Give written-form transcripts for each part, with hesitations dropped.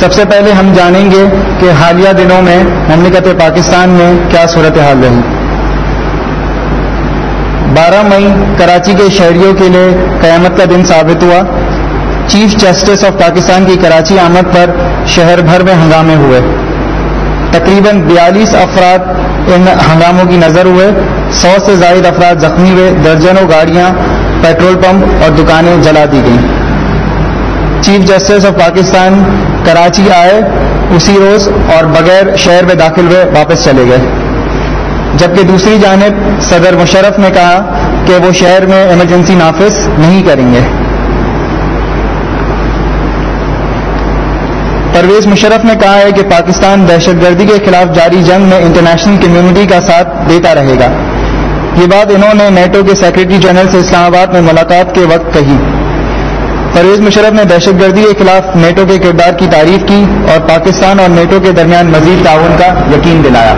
سب سے پہلے ہم جانیں گے کہ حالیہ دنوں میں مملکت پاکستان میں کیا صورتحال رہی۔ 12 مئی کراچی کے شہریوں کے لیے قیامت کا دن ثابت ہوا۔ چیف جسٹس آف پاکستان کی کراچی آمد پر شہر بھر میں ہنگامے ہوئے۔ تقریباً 42 افراد ان ہنگاموں کی نظر ہوئے، 100 سے زائد افراد زخمی ہوئے، درجنوں گاڑیاں، پیٹرول پمپ اور دکانیں جلا دی گئیں۔ Chief justice of Pakistan Karachi آئے اسی روز اور بغیر شہر میں داخل ہوئے واپس چلے گئے، جبکہ دوسری جانب صدر مشرف نے کہا کہ وہ شہر میں ایمرجنسی نافذ نہیں کریں گے۔ پرویز مشرف نے کہا ہے کہ پاکستان دہشت گردی کے خلاف جاری جنگ میں انٹرنیشنل کمیونٹی کا ساتھ دیتا رہے گا۔ یہ بات انہوں نے نیٹو کے سیکرٹری جنرل سے اسلام آباد میں ملاقات کے وقت کہی۔ پرویز مشرف نے دہشت گردی کے خلاف نیٹو کے کردار کی تعریف کی اور پاکستان اور نیٹو کے درمیان مزید تعاون کا یقین دلایا۔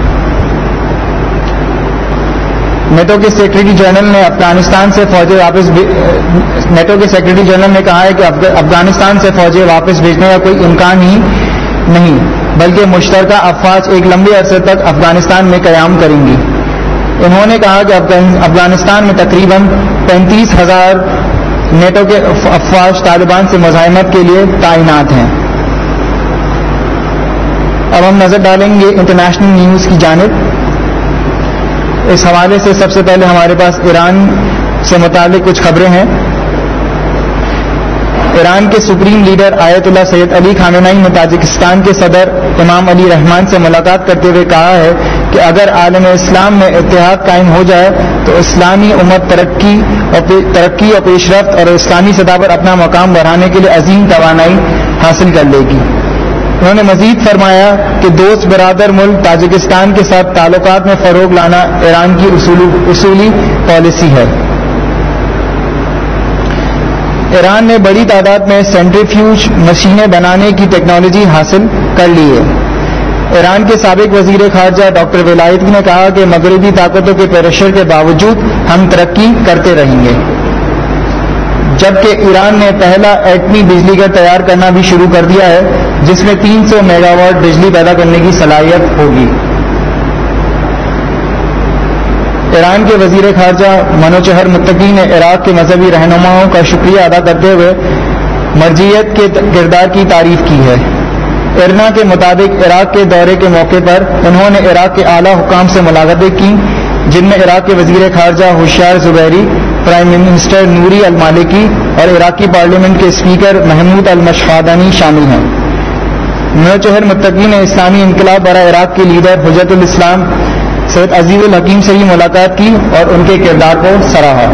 نیٹو کے سیکرٹری جنرل نے افغانستان سے فوجیں واپس نیٹو کے سیکرٹری جنرل نے کہا ہے کہ افغانستان سے فوجیں واپس بھیجنے کا کوئی امکان ہی نہیں، بلکہ مشترکہ افواج ایک لمبے عرصے تک افغانستان میں قیام کریں گی۔ انہوں نے کہا کہ افغانستان میں تقریباً 35,000 نیٹو کے افواج طالبان سے مزاحمت کے لیے تعینات ہیں۔ اب ہم نظر ڈالیں گے انٹرنیشنل نیوز کی جانب۔ اس حوالے سے سب سے پہلے ہمارے پاس ایران سے متعلق کچھ خبریں ہیں۔ ایران کے سپریم لیڈر آیت اللہ سید علی خامنہ ای نے تاجکستان کے صدر امام علی رحمان سے ملاقات کرتے ہوئے کہا ہے کہ اگر عالم اسلام میں اتحاد قائم ہو جائے تو اسلامی امت ترقی اور پیش رفت اور اسلامی سطح پر اپنا مقام بڑھانے کے لیے عظیم توانائی حاصل کر لے گی۔ انہوں نے مزید فرمایا کہ دوست برادر ملک تاجکستان کے ساتھ تعلقات میں فروغ لانا ایران کی اصولی پالیسی ہے۔ ایران نے بڑی تعداد میں سینٹریفیوج مشینیں بنانے کی ٹیکنالوجی حاصل کر لی ہے۔ ایران کے سابق وزیر خارجہ ڈاکٹر ولایتی نے کہا کہ مغربی طاقتوں کے پریشر کے باوجود ہم ترقی کرتے رہیں گے، جبکہ ایران نے پہلا ایٹمی بجلی گھر تیار کرنا بھی شروع کر دیا ہے جس میں 300 میگا واٹ بجلی پیدا کرنے کی صلاحیت ہوگی۔ ایران کے وزیر خارجہ منوچہر متقی نے عراق کے مذہبی رہنماؤں کا شکریہ ادا کرتے ہوئے مرجعیت کے کردار کی تعریف کی ہے۔ ارنا کے مطابق عراق کے دورے کے موقع پر انہوں نے عراق کے اعلیٰ حکام سے ملاقاتیں کی، جن میں عراق کے وزیر خارجہ Hoshyar Zebari, prime minister Nouri al Maliki اور عراقی پارلیمنٹ کے اسپیکر محمود المشفادانی شامل ہیں۔ منوچہر متقی نے اسلامی انقلاب برائے عراق کے لیڈر حجت الاسلام سید عزیز الحکیم سے ہی ملاقات کی اور ان کے کردار کو سراہا۔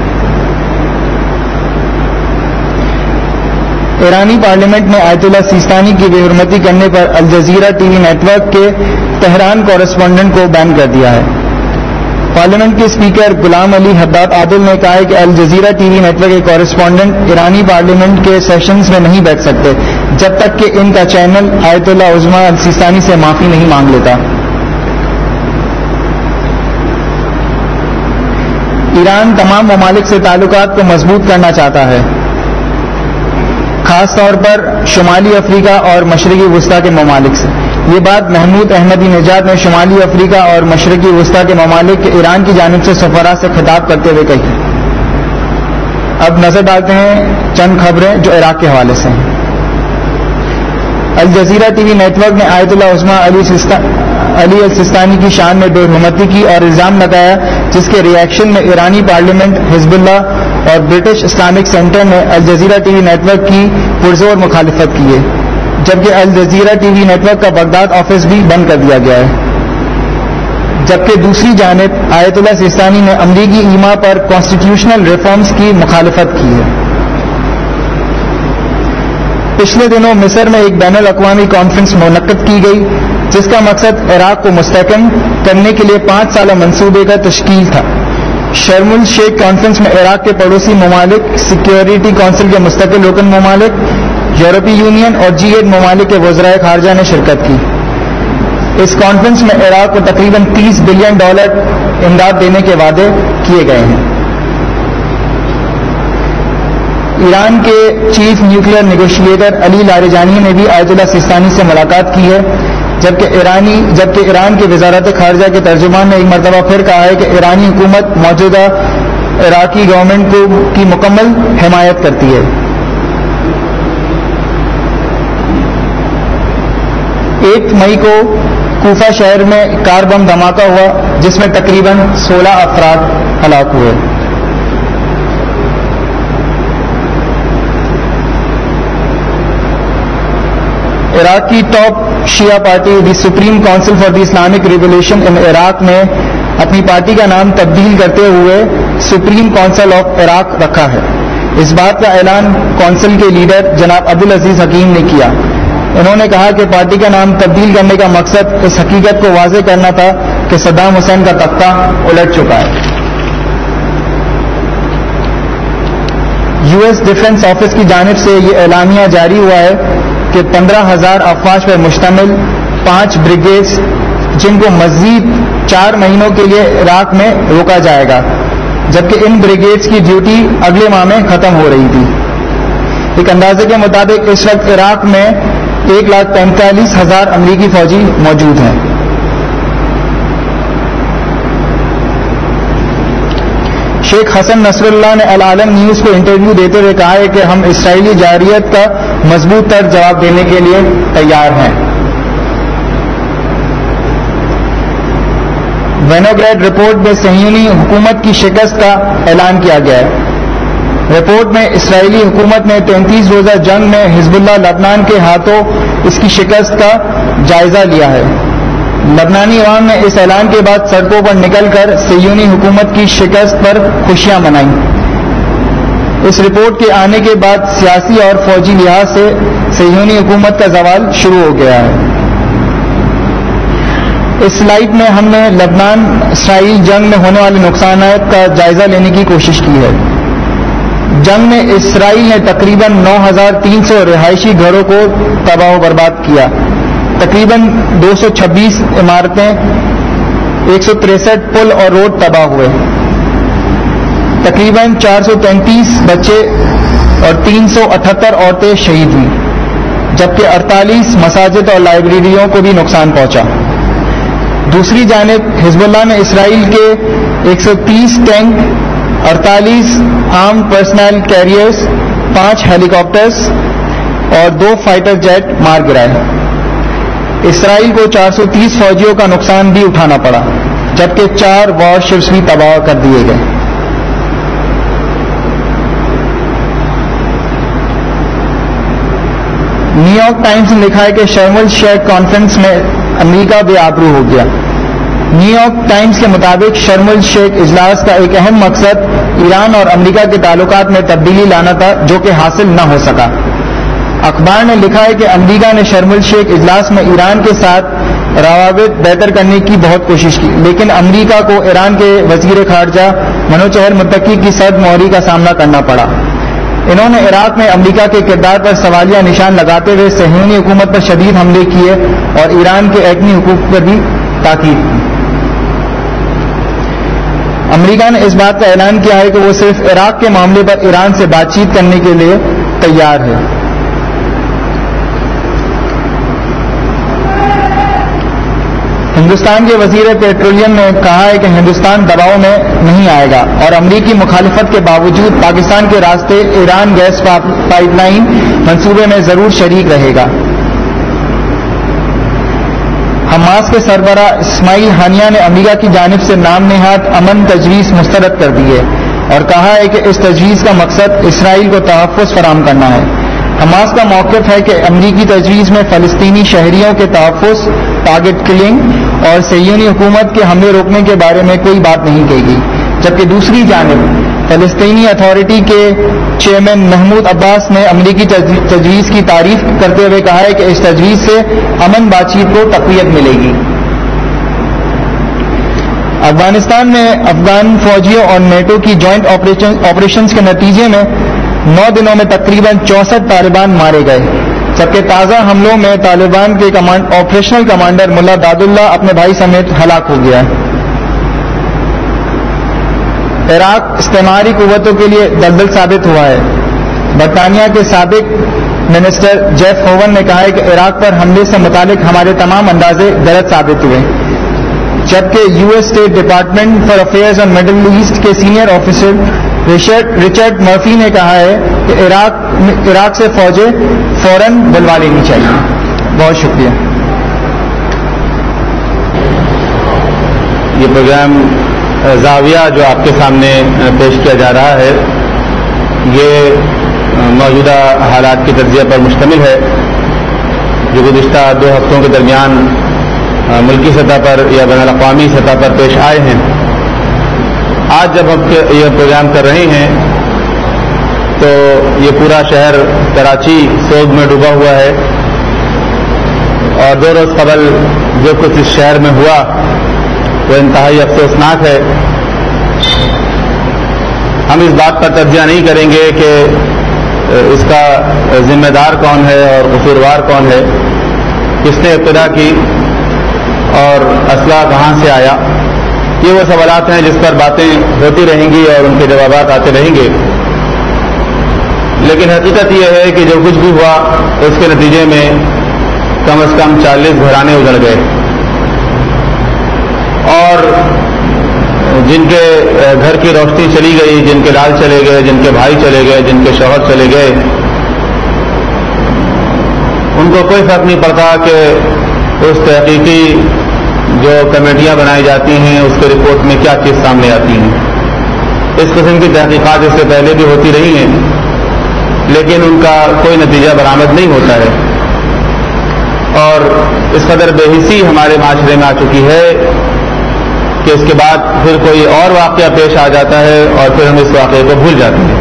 ایرانی پارلیمنٹ نے آیت اللہ سیستانی کی بے حرمتی کرنے پر الجزیرہ ٹی وی نیٹ ورک کے تہران کورسپونڈنٹ کو بین کر دیا ہے۔ پارلیمنٹ کے اسپیکر غلام علی حداد عادل نے کہا ہے کہ الجزیرہ ٹی وی نیٹ ورک کے کورسپونڈنٹ ایرانی پارلیمنٹ کے سیشنز میں نہیں بیٹھ سکتے جب تک کہ ان کا چینل آیت اللہ عظمیٰ السیستانی سے معافی نہیں مانگ لیتا۔ ایران تمام ممالک سے تعلقات کو مضبوط کرنا چاہتا ہے، خاص طور پر شمالی افریقہ اور مشرقی وسطی کے ممالک سے۔ یہ بات محمود احمدی نژاد نے شمالی افریقہ اور مشرقی وسطی کے ممالک کے ایران کی جانب سے سفراء سے خطاب کرتے ہوئے کہی۔ اب نظر ڈالتے ہیں چند خبریں جو عراق کے حوالے سے ہیں۔ الجزیرہ ٹی وی نیٹ ورک نے آیت اللہ عظمیٰ علی السیستانی کی شان میں بے حرمتی کی اور الزام لگایا، جس کے ری ایکشن میں ایرانی پارلیمنٹ، حزب اللہ اور برٹش اسلامک سینٹر نے الجزیرہ ٹی وی نیٹ ورک کی پرزور مخالفت کی ہے، جبکہ الجزیرہ ٹی وی نیٹ ورک کا بغداد آفس بھی بند کر دیا گیا ہے۔ جبکہ دوسری جانب آیت اللہ سیستانی نے امریکی ایما پر کانسٹیٹیوشنل ریفارمز کی مخالفت کی ہے۔ پچھلے دنوں مصر میں ایک بین الاقوامی کانفرنس منعقد کی گئی جس کا مقصد عراق کو مستحکم کرنے کے لیے 5 سالہ منصوبے کا تشکیل تھا۔ شرم الشیخ کانفرنس میں عراق کے پڑوسی ممالک، سیکیورٹی کونسل کے مستقل رکن ممالک، یورپی یونین اور G8 ممالک کے وزرائے خارجہ نے شرکت کی۔ اس کانفرنس میں عراق کو تقریباً $30 بلین امداد دینے کے وعدے کیے گئے ہیں۔ ایران کے chief nuclear negotiator Ali Larijani نے بھی آیت اللہ سیستانی سے ملاقات کی ہے، جبکہ ایران کی وزارت خارجہ کے ترجمان نے ایک مرتبہ پھر کہا ہے کہ ایرانی حکومت موجودہ عراقی گورنمنٹ کی مکمل حمایت کرتی ہے۔ 1 مئی کو کوفہ شہر میں کار بم دھماکہ ہوا جس میں تقریباً 16 افراد ہلاک ہوئے۔ عراق کی top Shia party the supreme council for the Islamic revolution in Iraq نے اپنی پارٹی کا نام تبدیل کرتے ہوئے سپریم کونسل آف عراق رکھا ہے۔ اس بات کا اعلان کونسل کے لیڈر جناب عبدالعزیز حکیم نے کیا۔ انہوں نے کہا کہ پارٹی کا نام تبدیل کرنے کا مقصد اس حقیقت کو واضح کرنا تھا کہ صدام حسین کا تختہ الٹ چکا ہے۔ US ڈیفنس آفس کی جانب سے یہ اعلامیہ جاری ہوا ہے کہ 15,000 افواج پر مشتمل 5 بریگیڈز جن کو مزید 4 مہینوں کے لیے عراق میں روکا جائے گا، جبکہ ان بریگیڈز کی ڈیوٹی اگلے ماہ میں ختم ہو رہی تھی۔ ایک اندازے کے مطابق اس وقت عراق میں 1,45,000 امریکی فوجی موجود ہیں۔ شیخ حسن نصر اللہ نے العالم نیوز کو انٹرویو دیتے ہوئے کہا ہے کہ ہم اسرائیلی جارحیت کا مضبوط تر جواب دینے کے لیے تیار ہیں۔ وینوگریڈ رپورٹ میں صہیونی حکومت کی شکست کا اعلان کیا گیا ہے۔ رپورٹ میں اسرائیلی حکومت نے 33 روزہ جنگ میں حزب اللہ لبنان کے ہاتھوں اس کی شکست کا جائزہ لیا ہے۔ لبنانی عوام نے اس اعلان کے بعد سڑکوں پر نکل کر صہیونی حکومت کی شکست پر خوشیاں منائیں۔ اس رپورٹ کے آنے کے بعد سیاسی اور فوجی لحاظ سے صہیونی حکومت کا زوال شروع ہو گیا ہے۔ اس سلائیڈ میں ہم نے لبنان اسرائیل جنگ میں ہونے والے نقصانات کا جائزہ لینے کی کوشش کی ہے۔ جنگ میں اسرائیل نے تقریباً 9,300 رہائشی گھروں کو تباہ و برباد کیا، تقریباً 226 عمارتیں، 163 پل اور روڈ تباہ ہوئے، تقریباً 433 بچے اور 378 عورتیں شہید ہوئیں، جبکہ 48 مساجد اور لائبریریوں کو بھی نقصان پہنچا۔ دوسری جانب حزب اللہ نے اسرائیل کے 130 tank, 48 arm personnel carriers, 5 helicopters اور 2 فائٹر جیٹ مار گرائے۔ اسرائیل کو 430 فوجیوں کا نقصان بھی اٹھانا پڑا، جبکہ 4 وار شپس بھی تباہ کر دیے گئے۔ نیو یارک ٹائمز نے لکھا ہے کہ شرم الشیخ کانفرنس میں امریکہ بے آبرو ہو گیا۔ نیو یارک ٹائمز کے مطابق شرم الشیخ اجلاس کا ایک اہم مقصد ایران اور امریکہ کے تعلقات میں تبدیلی لانا تھا، جو کہ حاصل نہ ہو سکا۔ اخبار نے لکھا ہے کہ امریکہ نے شرم الشیخ اجلاس میں ایران کے ساتھ روابط بہتر کرنے کی بہت کوشش کی، لیکن امریکہ کو ایران کے وزیر خارجہ منوچہر متقی کی سرد مہری کا سامنا کرنا پڑا۔ انہوں نے عراق میں امریکہ کے کردار پر سوالیہ نشان لگاتے ہوئے صہیونی حکومت پر شدید حملے کیے اور ایران کے ایٹمی حقوق پر بھی تاکید کی۔ امریکہ نے اس بات کا اعلان کیا ہے کہ وہ صرف عراق کے معاملے پر ایران سے بات چیت کرنے کے لیے تیار ہے۔ ہندوستان کے وزیر پیٹرولیم نے کہا ہے کہ ہندوستان دباؤ میں نہیں آئے گا اور امریکی مخالفت کے باوجود پاکستان کے راستے ایران گیس پائپ لائن منصوبے میں ضرور شریک رہے گا۔ حماس کے سربراہ اسماعیل ہانیہ نے امریکہ کی جانب سے نام نہاد امن تجویز مسترد کر دی ہے اور کہا ہے کہ اس تجویز کا مقصد اسرائیل کو تحفظ فراہم کرنا ہے۔ حماس کا موقف ہے کہ امریکی تجویز میں فلسطینی شہریوں کے تحفظ، ٹارگٹ کلنگ اور صہیونی حکومت کے حملے روکنے کے بارے میں کوئی بات نہیں کہی گئی، جبکہ دوسری جانب فلسطینی اتھارٹی کے چیئرمین محمود عباس نے امریکی تجویز کی تعریف کرتے ہوئے کہا ہے کہ اس تجویز سے امن بات چیت کو تقویت ملے گی۔ افغانستان میں افغان فوجیوں اور نیٹو کی جوائنٹ آپریشنز کے نتیجے میں 9 دنوں میں تقریباً 64 طالبان مارے گئے، جبکہ تازہ حملوں میں طالبان کے آپریشنل کمانڈر ملا داد اللہ اپنے بھائی سمیت ہلاک ہو گیا۔ عراق استعماری قوتوں کے لیے دلدل ثابت ہوا ہے۔ برطانیہ کے سابق منسٹر جیف ہوون نے کہا ہے کہ عراق پر حملے سے متعلق ہمارے تمام اندازے غلط ثابت ہوئے، جبکہ U S State Department for affairs on Middle East کے سینئر آفیسر رچرڈ مرفی نے کہا ہے کہ عراق سے فوجیں فوراً بلوا لینی چاہیے. بہت شکریہ. یہ پروگرام زاویہ جو آپ کے سامنے پیش کیا جا رہا ہے یہ موجودہ حالات کے تجزیہ پر مشتمل ہے جو گزشتہ 2 ہفتوں کے درمیان ملکی سطح پر یا بین الاقوامی سطح پر پیش آئے ہیں. آج جب ہم یہ پروگرام کر رہے ہیں تو یہ پورا شہر کراچی سوگ میں ڈوبا ہوا ہے، اور 2 روز قبل جو کچھ اس شہر میں ہوا وہ انتہائی افسوسناک ہے. ہم اس بات پر تجزیہ نہیں کریں گے کہ اس کا ذمہ دار کون ہے اور قصوروار کون ہے، کس نے ابتدا کی اور اسلحہ کہاں سے آیا. یہ وہ سوالات ہیں جس پر باتیں ہوتی رہیں گی اور ان کے جوابات آتے رہیں گے، لیکن حقیقت یہ ہے کہ جو کچھ بھی ہوا اس کے نتیجے میں کم از کم 40 گھرانے اجڑ گئے، اور جن کے گھر کی روشنی چلی گئی، جن کے لال چلے گئے، جن کے بھائی چلے گئے، جن کے شوہر چلے گئے، ان کو کوئی فرق نہیں پڑتا کہ اس تحقیقی جو کمیٹیاں بنائی جاتی ہیں اس کے رپورٹ میں کیا چیز سامنے آتی ہیں. اس قسم کی تحقیقات اس سے پہلے بھی ہوتی رہی ہیں، لیکن ان کا کوئی نتیجہ برآمد نہیں ہوتا ہے، اور اس قدر بے حسی ہمارے معاشرے میں آ چکی ہے کہ اس کے بعد پھر کوئی اور واقعہ پیش آ جاتا ہے اور پھر ہم اس واقعے کو بھول جاتے ہیں.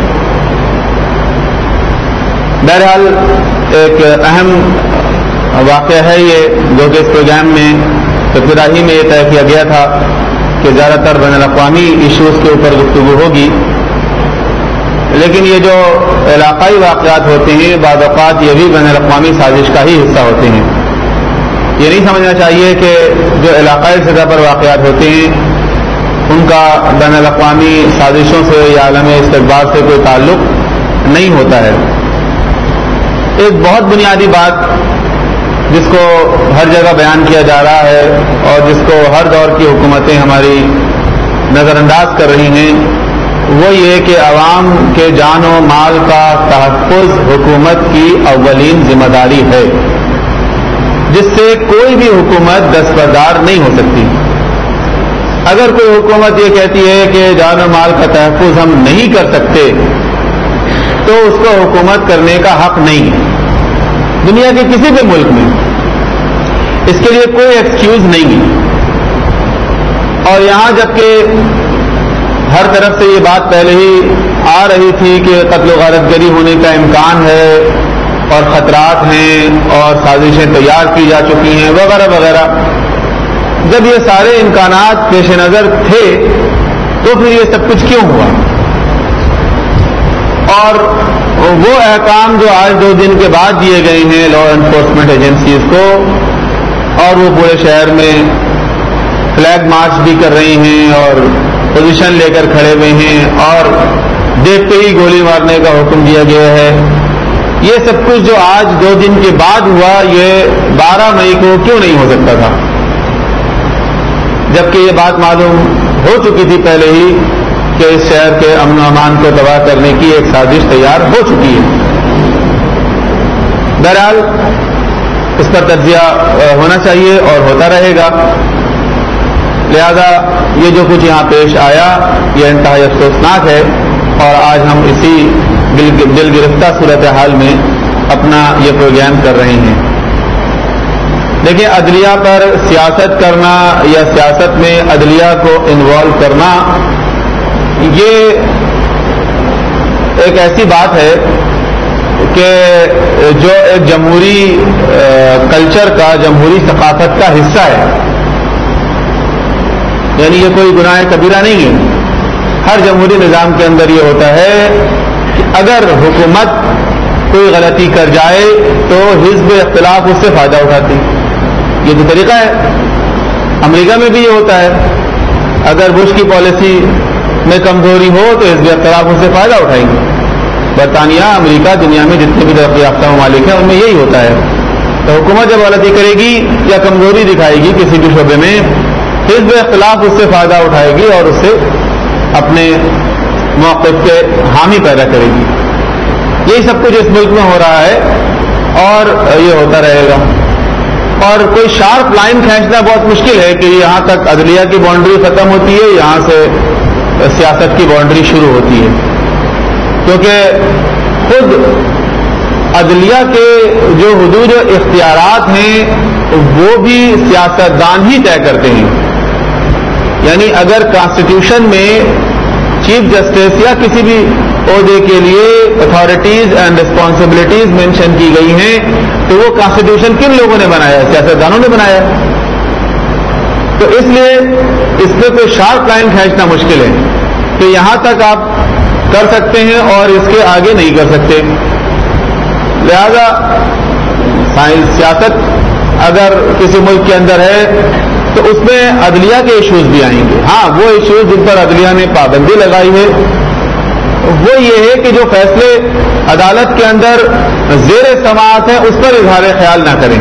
بہرحال ایک اہم واقعہ ہے یہ، جو کہ اس پروگرام میں ابتدا ہی میں یہ طے کیا گیا تھا کہ زیادہ تر بین الاقوامی ایشوز کے اوپر گفتگو ہوگی، لیکن یہ جو علاقائی واقعات ہوتے ہیں بعض اوقات یہ بھی بین الاقوامی سازش کا ہی حصہ ہوتے ہیں. یہ نہیں سمجھنا چاہیے کہ جو علاقائی سطح پر واقعات ہوتے ہیں ان کا بین الاقوامی سازشوں سے یا عالم استقبال سے کوئی تعلق نہیں ہوتا ہے. ایک بہت بنیادی بات جس کو ہر جگہ بیان کیا جا رہا ہے اور جس کو ہر دور کی حکومتیں ہماری نظر انداز کر رہی ہیں وہ یہ کہ عوام کے جان و مال کا تحفظ حکومت کی اولین ذمہ داری ہے، جس سے کوئی بھی حکومت دستبردار نہیں ہو سکتی. اگر کوئی حکومت یہ کہتی ہے کہ جان و مال کا تحفظ ہم نہیں کر سکتے تو اس کو حکومت کرنے کا حق نہیں ہے. دنیا کے کسی بھی ملک میں اس کے لیے کوئی ایکسکیوز نہیں ہے. اور یہاں جبکہ ہر طرف سے یہ بات پہلے ہی آ رہی تھی کہ قتل و غارت گری ہونے کا امکان ہے اور خطرات ہیں اور سازشیں تیار کی جا چکی ہیں وغیرہ وغیرہ، جب یہ سارے امکانات پیش نظر تھے تو پھر یہ سب کچھ کیوں ہوا؟ اور وہ احکام جو آج 2 دن کے بعد دیے گئے ہیں لا انفورسمنٹ ایجنسیز کو، اور وہ پورے شہر میں فلیگ مارچ بھی کر رہی ہیں اور پوزیشن لے کر کھڑے ہوئے ہیں اور دیکھتے ہی گولی مارنے کا حکم دیا گیا ہے، یہ سب کچھ جو آج 2 دن کے بعد ہوا یہ 12 مئی کو کیوں نہیں ہو سکتا تھا، جبکہ یہ بات معلوم ہو چکی تھی پہلے ہی کہ اس شہر کے امن و امان کو تباہ کرنے کی ایک سازش تیار ہو چکی ہے. بہرحال اس پر تجزیہ ہونا چاہیے اور ہوتا رہے گا، لہذا یہ جو کچھ یہاں پیش آیا یہ انتہائی افسوسناک ہے، اور آج ہم اسی دل گرفتہ صورتحال میں اپنا یہ پروگرام کر رہے ہیں. دیکھیں، عدلیہ پر سیاست کرنا یا سیاست میں عدلیہ کو انوالو کرنا یہ ایک ایسی بات ہے کہ جو ایک جمہوری کلچر کا، جمہوری ثقافت کا حصہ ہے. یعنی یہ کوئی گناہ کبیرہ نہیں ہے. ہر جمہوری نظام کے اندر یہ ہوتا ہے کہ اگر حکومت کوئی غلطی کر جائے تو حزب اختلاف اس سے فائدہ اٹھاتی. یہ تو طریقہ ہے. امریکہ میں بھی یہ ہوتا ہے، اگر بش کی پالیسی میں کمزوری ہو تو حزب اختلاف اس سے فائدہ اٹھائیں گے. برطانیہ، امریکہ، دنیا میں جتنے بھی ترقی یافتہ ممالک ہیں ان میں یہی ہوتا ہے. تو حکومت جب غلطی کرے گی یا کمزوری دکھائے گی کسی بھی شعبے میں، حزب اختلاف اس سے فائدہ اٹھائے گی اور اس سے اپنے موقف کے حامی پیدا کرے گی. یہی سب کچھ اس ملک میں ہو رہا ہے اور یہ ہوتا رہے گا. اور کوئی شارپ لائن کھینچنا بہت مشکل ہے کہ یہاں تک عدلیہ کی باؤنڈری ختم ہوتی ہے، یہاں سے سیاست کی باؤنڈری شروع ہوتی ہے. کیونکہ خود عدلیہ کے جو حدود و اختیارات ہیں وہ بھی سیاستدان ہی طے کرتے ہیں. یعنی اگر کانسٹیٹیوشن میں چیف جسٹس یا کسی بھی عہدے کے لیے اتھارٹیز اینڈ ریسپانسبلٹیز مینشن کی گئی ہیں تو وہ کانسٹیٹیوشن کن لوگوں نے بنایا؟ سیاستدانوں نے بنایا. تو اس لیے اس پہ کوئی شارپ لائن کھینچنا مشکل ہے کہ یہاں تک آپ کر سکتے ہیں اور اس کے آگے نہیں کر سکتے. لہذا سیاست اگر کسی ملک کے اندر ہے تو اس میں عدلیہ کے ایشوز بھی آئیں گے. ہاں وہ ایشوز جن پر عدلیہ نے پابندی لگائی ہے وہ یہ ہے کہ جو فیصلے عدالت کے اندر زیر سماعت ہیں اس پر اظہار خیال نہ کریں.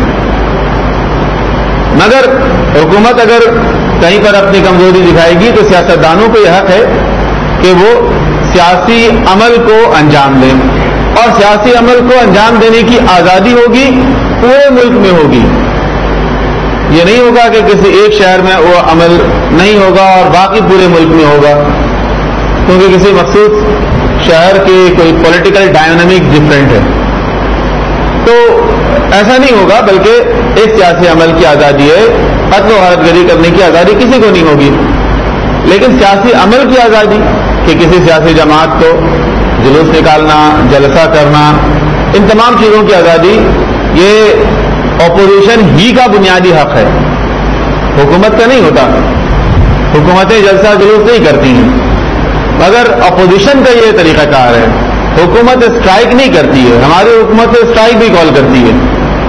مگر حکومت اگر کہیں پر اپنی کمزوری دکھائے گی تو سیاستدانوں کو یہ حق ہے کہ وہ سیاسی عمل کو انجام دیں، اور سیاسی عمل کو انجام دینے کی آزادی ہوگی پورے ملک میں ہوگی. یہ نہیں ہوگا کہ کسی ایک شہر میں وہ عمل نہیں ہوگا اور باقی پورے ملک میں ہوگا کیونکہ کسی مخصوص شہر کی کوئی پولیٹیکل ڈائنامک ڈفرینٹ ہے. تو ایسا نہیں ہوگا، بلکہ ایک سیاسی عمل کی آزادی ہے. قتل و غارت گری کرنے کی آزادی کسی کو نہیں ہوگی، لیکن سیاسی عمل کی آزادی کہ کسی سیاسی جماعت کو جلوس نکالنا، جلسہ کرنا، ان تمام چیزوں کی آزادی یہ اپوزیشن ہی کا بنیادی حق ہے، حکومت کا نہیں ہوتا. حکومتیں جلسہ جلوس نہیں کرتی ہیں، مگر اپوزیشن کا یہ طریقہ کار ہے. حکومت اسٹرائک نہیں کرتی ہے، ہماری حکومت اسٹرائک بھی کال کرتی ہے.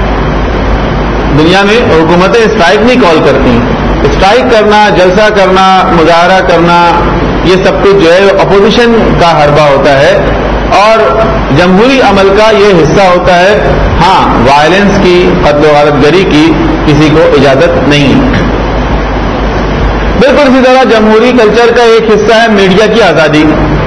دنیا میں حکومتیں اسٹرائک نہیں کال کرتی. اسٹرائک کرنا، جلسہ کرنا، مظاہرہ کرنا، یہ سب کچھ جو ہے اپوزیشن کا حربہ ہوتا ہے اور جمہوری عمل کا یہ حصہ ہوتا ہے. ہاں، وائلنس کی، قتل و غارت گری کی کسی کو اجازت نہیں. بالکل اسی طرح جمہوری کلچر کا ایک حصہ ہے میڈیا کی آزادی،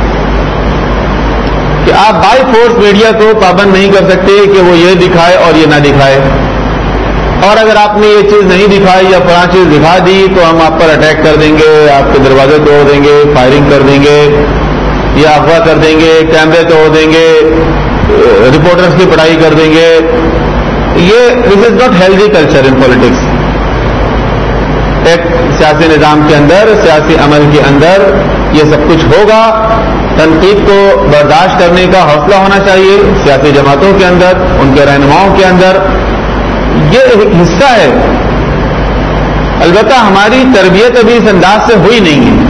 کہ آپ بائی فورس میڈیا کو پابند نہیں کر سکتے کہ وہ یہ دکھائے اور یہ نہ دکھائے، اور اگر آپ نے یہ چیز نہیں دکھائی یا فلاں چیز دکھا دی تو ہم آپ پر اٹیک کر دیں گے، آپ کے دروازے توڑ دیں گے، فائرنگ کر دیں گے یا اغوا کر دیں گے، کیمرے توڑ دیں گے، رپورٹرز کی پڑھائی کر دیں گے. یہ this is not healthy culture in politics. ایک سیاسی نظام کے اندر، سیاسی عمل کے اندر یہ سب کچھ ہوگا. تنقید کو برداشت کرنے کا حوصلہ ہونا چاہیے سیاسی جماعتوں کے اندر، ان کے رہنماؤں کے اندر. یہ ایک حصہ ہے. البتہ ہماری تربیت ابھی اس انداز سے ہوئی نہیں ہے.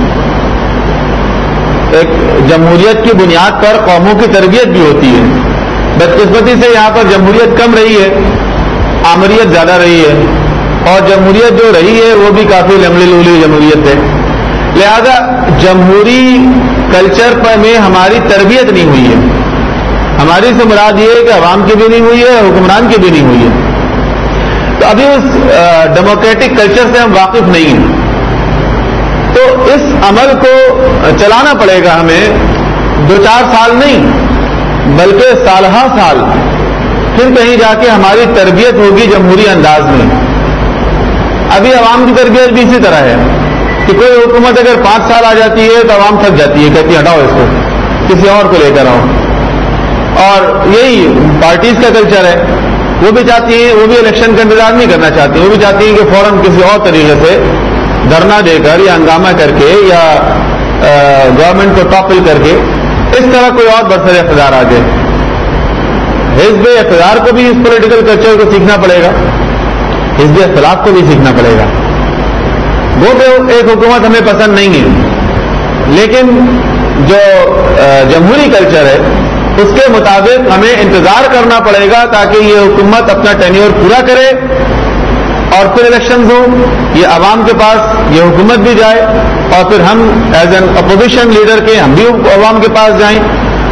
ایک جمہوریت کی بنیاد پر قوموں کی تربیت بھی ہوتی ہے. بدقسمتی سے یہاں پر جمہوریت کم رہی ہے، آمریت زیادہ رہی ہے، اور جمہوریت جو رہی ہے وہ بھی کافی لمڑی لولی جمہوریت ہے. لہذا جمہوری کلچر پر میں ہماری تربیت نہیں ہوئی ہے. ہماری سے مراد یہ ہے کہ عوام کی بھی نہیں ہوئی ہے، حکمران کی بھی نہیں ہوئی ہے. تو ابھی اس ڈیموکریٹک کلچر سے ہم واقف نہیں ہیں. تو اس عمل کو چلانا پڑے گا ہمیں 2-4 سال نہیں بلکہ سالہ سال. پھر کہیں جا کے ہماری تربیت ہوگی جمہوری انداز میں. ابھی عوام کی تربیت بھی اسی طرح ہے کہ کوئی حکومت اگر 5 سال آ جاتی ہے تو عوام تھک جاتی ہے، کہتی ہے ہٹاؤ اس کو، کسی اور کو لے کر آؤ. اور یہی پارٹیز کا کلچر ہے. وہ بھی چاہتی ہیں، وہ بھی الیکشن کا انتظار نہیں کرنا چاہتی، وہ بھی چاہتی ہیں کہ فوراً کسی اور طریقے سے دھرنا دے کر یا ہنگامہ کر کے یا گورنمنٹ کو ٹاپل کر کے اس طرح کوئی اور برسر اقتدار آ جائے. حزب اقتدار کو بھی اس پولیٹیکل کلچر کو سیکھنا پڑے گا، حزب اختلاف کو بھی سیکھنا پڑے گا. وہ ایک حکومت ہمیں پسند نہیں ہے، لیکن جو جمہوری کلچر ہے اس کے مطابق ہمیں انتظار کرنا پڑے گا تاکہ یہ حکومت اپنا ٹینیور پورا کرے اور پھر الیکشنز ہوں، یہ عوام کے پاس یہ حکومت بھی جائے اور پھر ہم ایز این اپوزیشن لیڈر کے ہم بھی عوام کے پاس جائیں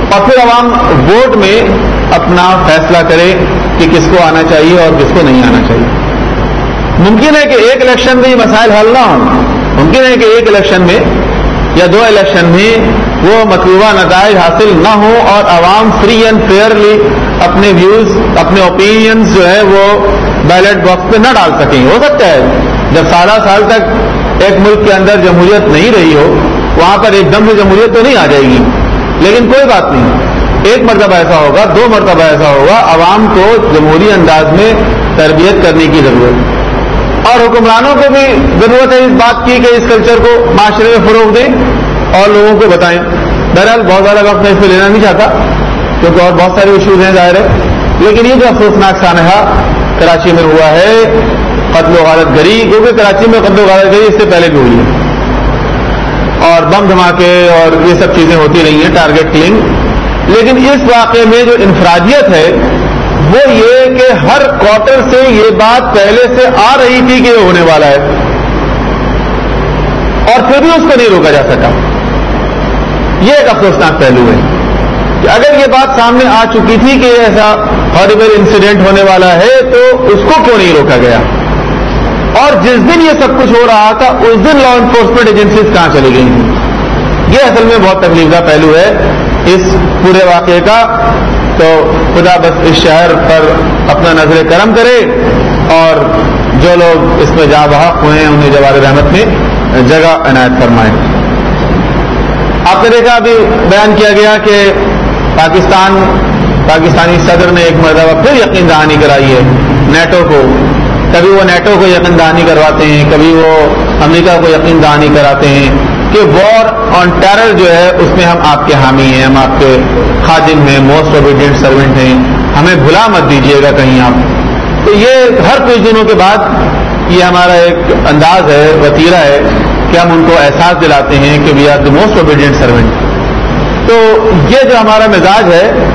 اور پھر عوام ووٹ میں اپنا فیصلہ کرے کہ کس کو آنا چاہیے اور کس کو نہیں آنا چاہیے. ممکن ہے کہ ایک الیکشن میں یہ مسائل حل نہ ہوں, ممکن ہے کہ ایک الیکشن میں یا دو الیکشن میں وہ مطلوبہ نتائج حاصل نہ ہوں اور عوام فری اینڈ فیئرلی اپنے ویوز, اپنے اوپینینز جو ہے وہ بیلٹ باکس پہ نہ ڈال سکیں. ہو سکتا ہے جب سالہ سال تک ایک ملک کے اندر جمہوریت نہیں رہی ہو, وہاں پر ایک دم سے جمہوریت تو نہیں آ جائے گی, لیکن کوئی بات نہیں, ایک مرتبہ ایسا ہوگا, دو مرتبہ ایسا ہوگا, عوام کو جمہوری انداز میں تربیت کرنے کی ضرورت, اور حکمرانوں کو بھی ضرورت ہے اس بات کی کہ اس کلچر کو معاشرے میں فروغ دیں اور لوگوں کو بتائیں. بہرحال بہت زیادہ وقت میں اس پہ لینا نہیں چاہتا کیونکہ اور بہت سارے ایشوز ہیں ظاہر ہے, لیکن یہ جو افسوسناک سانحہ کراچی میں ہوا ہے, قتل و غارت گری, کیونکہ کراچی میں قتل و غارت گری اس سے پہلے بھی ہوئی ہے اور بم دھماکے اور یہ سب چیزیں ہوتی رہی ہیں, ٹارگیٹ کلنگ, لیکن اس واقعے میں جو انفرادیت ہے وہ یہ کہ ہر کوارٹر سے یہ بات پہلے سے آ رہی تھی کہ یہ ہونے والا ہے اور پھر بھی اس کو نہیں روکا جا سکا. یہ ایک افسوسناک پہلو ہے کہ اگر یہ بات سامنے آ چکی تھی کہ ایسا ہارریبل انسیڈنٹ ہونے والا ہے تو اس کو کیوں نہیں روکا گیا, اور جس دن یہ سب کچھ ہو رہا تھا اس دن لا انفورسمنٹ ایجنسیز کہاں چلی گئی تھیں. یہ اصل میں بہت تکلیف دہ پہلو ہے اس پورے واقعے کا. تو خدا بس اس شہر پر اپنا نظر کرم کرے اور جو لوگ اس میں جاں بحق ہوئے ہیں انہیں جوار رحمت میں جگہ عنایت فرمائیں. آپ نے دیکھا ابھی بیان کیا گیا کہ پاکستانی صدر نے ایک مرتبہ پھر یقین دہانی کرائی ہے نیٹو کو. کبھی وہ نیٹو کو یقین دہانی کرواتے ہیں, کبھی وہ امریکہ کو یقین دہانی کراتے ہیں کہ وار آن ٹیرر جو ہے اس میں ہم آپ کے حامی ہیں, ہم آپ کے خادم ہیں, موسٹ اوبیڈینٹ سرونٹ ہیں, ہمیں بھلا مت دیجیے گا کہیں آپ. تو یہ ہر کچھ دنوں کے بعد یہ ہمارا ایک انداز ہے, وتیرہ ہے کہ ہم ان کو احساس دلاتے ہیں کہ we are the most obedient servant. تو یہ جو ہمارا مزاج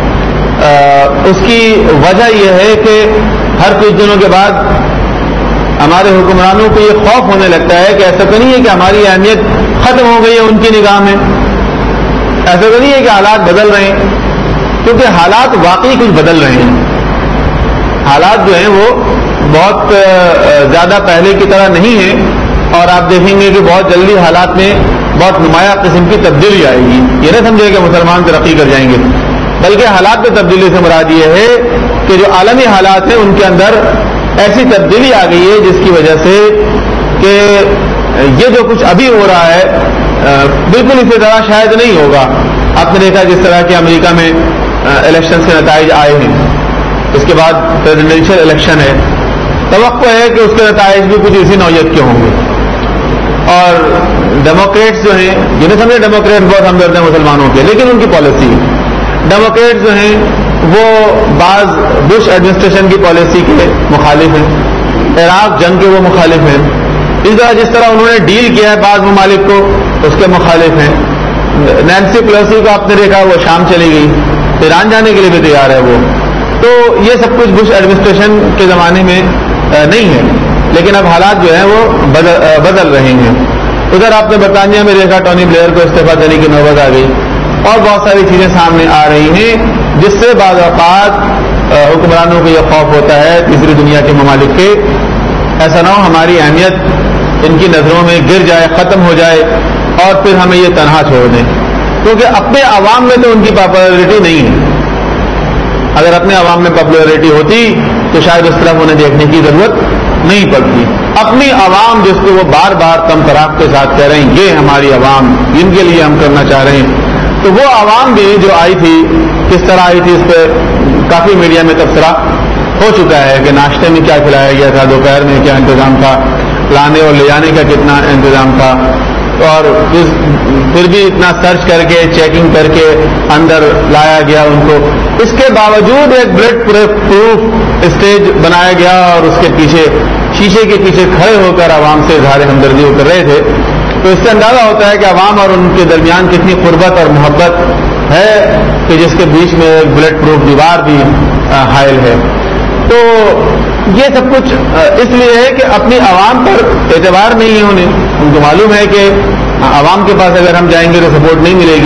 ہے اس کی وجہ یہ ہے کہ ہر کچھ دنوں کے بعد ہمارے حکمرانوں کو یہ خوف ہونے لگتا ہے کہ ایسا تو نہیں ہے کہ ہماری اہمیت ختم ہو گئی ہے ان کی نگاہ میں, ایسا تو نہیں ہے کہ حالات بدل رہے ہیں, کیونکہ حالات واقعی کچھ بدل رہے ہیں. حالات جو ہیں وہ بہت زیادہ پہلے کی طرح نہیں ہیں اور آپ دیکھیں گے کہ بہت جلدی حالات میں بہت نمایاں قسم کی تبدیلی آئے گی. یہ نہ سمجھے کہ مسلمان ترقی کر جائیں گے, بلکہ حالات میں تبدیلی سے مراد یہ ہے کہ جو عالمی حالات ہیں ان کے اندر ایسی تبدیلی آ گئی ہے جس کی وجہ سے کہ یہ جو کچھ ابھی ہو رہا ہے بالکل اسی طرح شاید نہیں ہوگا. آپ نے دیکھا جس طرح کہ امریکہ میں الیکشن کے نتائج آئے ہیں, اس کے بعد پریزیڈینشیل الیکشن ہے, توقع ہے کہ اس کے نتائج بھی کچھ اسی نوعیت کے ہوں گے. اور ڈیموکریٹس جو ہیں, جنہیں سمجھے ڈیموکریٹ بہت ہمدرد ہیں مسلمانوں کے, لیکن ان کی پالیسی, ڈیموکریٹ جو ہیں وہ بعض بش ایڈمنسٹریشن کی پالیسی کے مخالف ہیں, عراق جنگ کے وہ مخالف ہیں, اس طرح جس طرح انہوں نے ڈیل کیا ہے بعض ممالک کو اس کے مخالف ہیں. نینسی پیلوسی کو آپ نے دیکھا وہ شام چلی گئی, ایران جانے کے لیے بھی تیار ہے وہ. تو یہ سب کچھ بش ایڈمنسٹریشن کے زمانے میں نہیں ہے, لیکن اب حالات جو ہیں وہ بدل رہے ہیں. ادھر آپ نے برطانیہ میں دیکھا ٹونی بلیئر کو استعفیٰ دینے کی نوبت آ گئی اور بہت ساری چیزیں سامنے آ رہی ہیں جس سے بعض اوقات حکمرانوں کو یہ خوف ہوتا ہے تیسری دنیا کے ممالک کے, ایسا نہ ہو ہماری اہمیت ان کی نظروں میں گر جائے, ختم ہو جائے اور پھر ہمیں یہ تنہا چھوڑ دیں. کیونکہ اپنے عوام میں تو ان کی پاپولیرٹی نہیں ہے. اگر اپنے عوام میں پاپولیرٹی ہوتی تو شاید اس طرف انہیں دیکھنے کی ضرورت نہیں پڑتی. اپنی عوام جس کو وہ بار بار کم فراق کے ساتھ کہہ رہے ہیں یہ ہماری عوام, جن کے لیے ہم کرنا چاہ رہے ہیں, تو وہ عوام بھی جو آئی تھی کس طرح آئی تھی اس پہ کافی میڈیا میں تبصرہ ہو چکا ہے کہ ناشتے میں کیا کھلایا گیا تھا, دوپہر میں کیا انتظام تھا, لانے اور لے جانے کا کتنا انتظام تھا, اور پھر بھی اتنا سرچ کر کے چیکنگ کر کے اندر لایا گیا ان کو. اس کے باوجود ایک بلڈ پروف اسٹیج بنایا گیا اور اس کے پیچھے شیشے کے پیچھے کھڑے ہو کر عوام سے اظہار ہمدردی کر رہے تھے. تو اس سے اندازہ ہوتا ہے کہ عوام اور ان کے درمیان کتنی قربت اور محبت ہے کہ جس کے بیچ میں ایک بلڈ پروف دیوار بھی حائل ہے. تو یہ سب کچھ اس لیے ہے کہ اپنی عوام پر اعتبار نہیں ہے انہیں. ان کو معلوم ہے کہ عوام کے پاس اگر ہم جائیں گے تو سپورٹ نہیں ملے گی,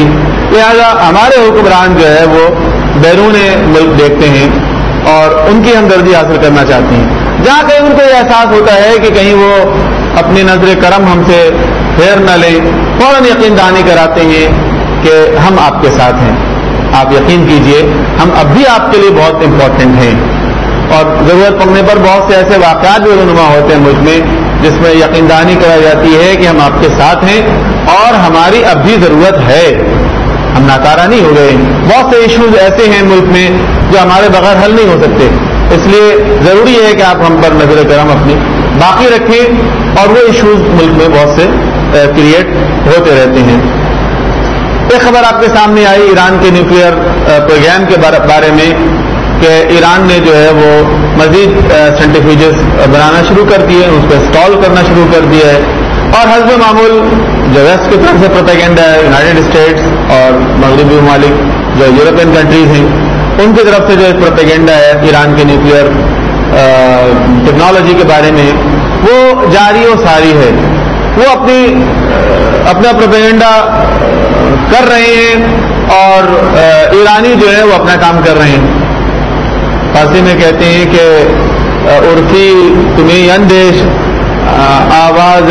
لہذا ہمارے حکمران جو ہے وہ بیرون ملک دیکھتے ہیں اور ان کی ہمدردی حاصل کرنا چاہتے ہیں. جہاں کہیں ان کو یہ احساس ہوتا ہے کہ کہیں وہ اپنی نظر کرم ہم سے پھیر نہ لیں, فوراً یقین دہانی کراتے ہیں کہ ہم آپ کے ساتھ ہیں, آپ یقین کیجئے ہم اب بھی آپ کے لیے بہت امپورٹنٹ ہیں. اور ضرورت پڑنے پر بہت سے ایسے واقعات بھی رونما ہوتے ہیں ملک میں جس میں یقین دہانی کرائی جاتی ہے کہ ہم آپ کے ساتھ ہیں اور ہماری اب بھی ضرورت ہے, ہم ناکارہ نہیں ہو گئے. بہت سے ایشوز ایسے ہیں ملک میں جو ہمارے بغیر حل نہیں ہو سکتے, اس لیے ضروری ہے کہ آپ ہم پر نظر کرم اپنی باقی رکھیں, اور وہ ایشوز ملک میں بہت سے کریٹ ہوتے رہتے ہیں. ایک خبر آپ کے سامنے آئی ایران کے نیوکلیئر پروگرام کے بارے میں کہ ایران نے جو ہے وہ مزید سینٹریفیوجز بنانا شروع کر دیے, اس کو انسٹال کرنا شروع کر دیا ہے, اور حسب معمول جو ویسٹ کی طرف سے پروپیگنڈا ہے, یونائٹڈ اسٹیٹس اور مغربی ممالک جو یورپین کنٹریز ہیں ان کی طرف سے جو پروپیگنڈا ہے ایران کے نیوکلیئر ٹیکنالوجی کے بارے میں, وہ جاری و ساری ہے. وہ اپنا پروپیگنڈا کر رہے ہیں اور ایرانی جو ہے وہ اپنا کام کر رہے ہیں. فارسی میں کہتے ہیں کہ عرفی تمہیں اندیش آواز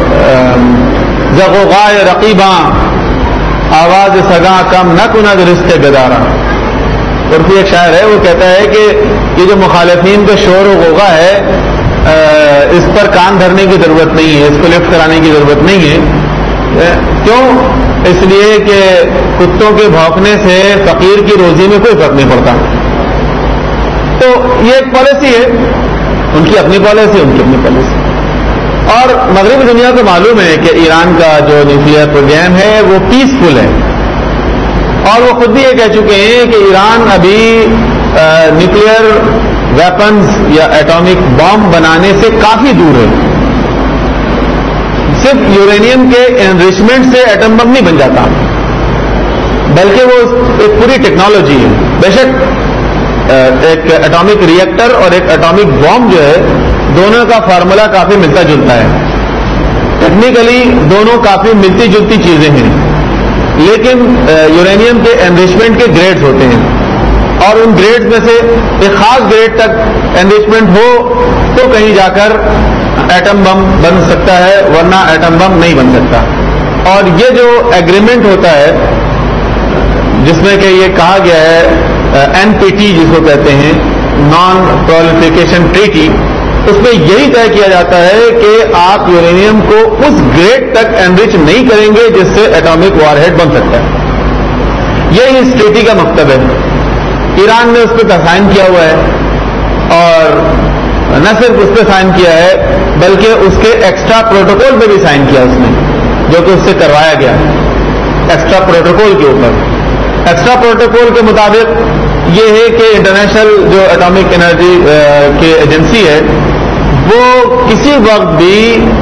زغوغائے رقیباں آواز سگاں کم نہ کند رشتے گدارا. عرفی ایک شاعر ہے, وہ کہتا ہے کہ یہ جو مخالفین کا شور و غوغا ہے اس پر کان دھرنے کی ضرورت نہیں ہے, اس کو لفٹ کرانے کی ضرورت نہیں ہے. کیوں؟ اس لیے کہ کتوں کے بھونکنے سے فقیر کی روزی میں کوئی فرق نہیں پڑتا. تو یہ ایک پالیسی ہے, ان کی اپنی پالیسی, ان کی اپنی پالیسی. اور مغربی دنیا کو معلوم ہے کہ ایران کا جو نیوکلیئر پروگرام ہے وہ پیسفل ہے, اور وہ خود بھی یہ کہہ چکے ہیں کہ ایران ابھی نیوکلیئر ویپنز یا ایٹامک بام بنانے سے کافی دور ہے. صرف یورینیم کے انریچمنٹ سے ایٹم بم نہیں بن جاتا, بلکہ وہ ایک پوری ٹیکنالوجی ہے. بے شک ایک ایٹامک ری ایکٹر اور ایک ایٹامک بام جو ہے دونوں کا فارمولا کافی ملتا جلتا ہے, ٹیکنیکلی دونوں کافی ملتی جلتی چیزیں ہیں, لیکن یورینیم کے انریچمنٹ کے گریڈز ہوتے ہیں, اور ان گریڈز میں سے ایک خاص گریڈ تک انریچمنٹ ہو تو کہیں جا کر ایٹم بم بن سکتا ہے, ورنہ ایٹم بم نہیں بن سکتا. اور یہ جو ایگریمنٹ ہوتا ہے جس میں کہ یہ کہا گیا ہے NPT جس کو کہتے ہیں نان پرولیفریکیشن ٹریٹی, اس میں یہی طے کیا جاتا ہے کہ آپ یورینیم کو اس گریڈ تک انرچ نہیں کریں گے جس سے ایٹامک وار ہیڈ بن سکتا ہے. یہی اس ٹریٹی کا مقصد ہے. ایران نے اس پہ سائن کیا ہوا ہے, اور نہ صرف اس پہ سائن کیا ہے بلکہ اس کے ایکسٹرا پروٹوکول پہ بھی سائن کیا اس نے, جو کہ اس سے کروایا گیا ایکسٹرا پروٹوکول کے اوپر. ایکسٹرا پروٹوکول کے مطابق یہ ہے کہ انٹرنیشنل جو ایٹامک انرجی کی ایجنسی ہے وہ کسی وقت بھی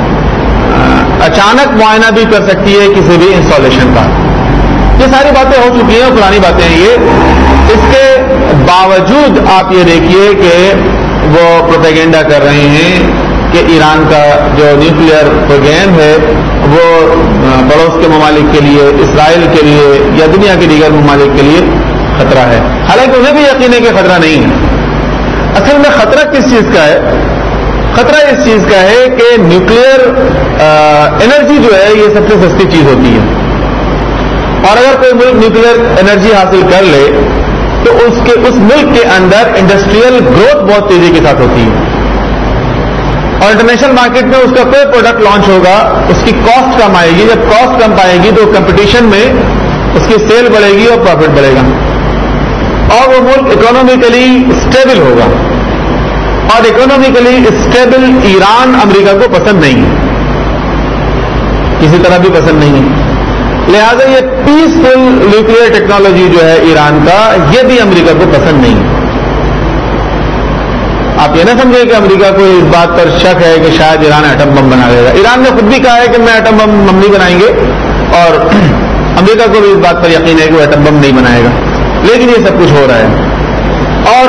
اچانک معائنہ بھی کر سکتی ہے کسی بھی انسٹالیشن کا. یہ ساری باتیں ہو چکی ہیں, پرانی باتیں ہیں یہ. اس کے باوجود آپ یہ دیکھیے کہ وہ پروپیگنڈا کر رہے ہیں کہ ایران کا جو نیوکلیئر پروگرام ہے وہ پڑوس کے ممالک کے لیے, اسرائیل کے لیے یا دنیا کے دیگر ممالک کے لیے خطرہ ہے. حالانکہ انہیں بھی یقین ہے کہ خطرہ نہیں ہے. اصل میں خطرہ کس چیز کا ہے؟ خطرہ اس چیز کا ہے کہ نیوکلیئر انرجی جو ہے یہ سب سے سستی چیز ہوتی ہے, اور اگر کوئی ملک نیوکلیئر انرجی حاصل کر لے تو اس ملک کے اندر انڈسٹریل گروتھ بہت تیزی کے ساتھ ہوتی ہے, اور انٹرنیشنل مارکیٹ میں اس کا کوئی پروڈکٹ لانچ ہوگا اس کی کاسٹ کم آئے گی. جب کاسٹ کم پائے گی تو کمپٹیشن میں اس کی سیل بڑھے گی اور پروفٹ بڑھے گا, اور وہ ملک اکنامیکلی اسٹیبل ہوگا. اور اکنامیکلی اسٹیبل ایران امریکہ کو پسند نہیں ہے, کسی طرح بھی پسند نہیں ہے. لہذا یہ پیسفل نیوکلیئر ٹیکنالوجی جو ہے ایران کا, یہ بھی امریکہ کو پسند نہیں ہے. آپ یہ نہ سمجھیں کہ امریکہ کو اس بات پر شک ہے کہ شاید ایران ایٹم بم بنا لے گا. ایران نے خود بھی کہا ہے کہ میں ایٹم بم نہیں بنائیں گے, اور امریکہ کو بھی اس بات پر یقین ہے کہ وہ ایٹم بم نہیں بنائے گا. لیکن یہ سب کچھ ہو رہا ہے, اور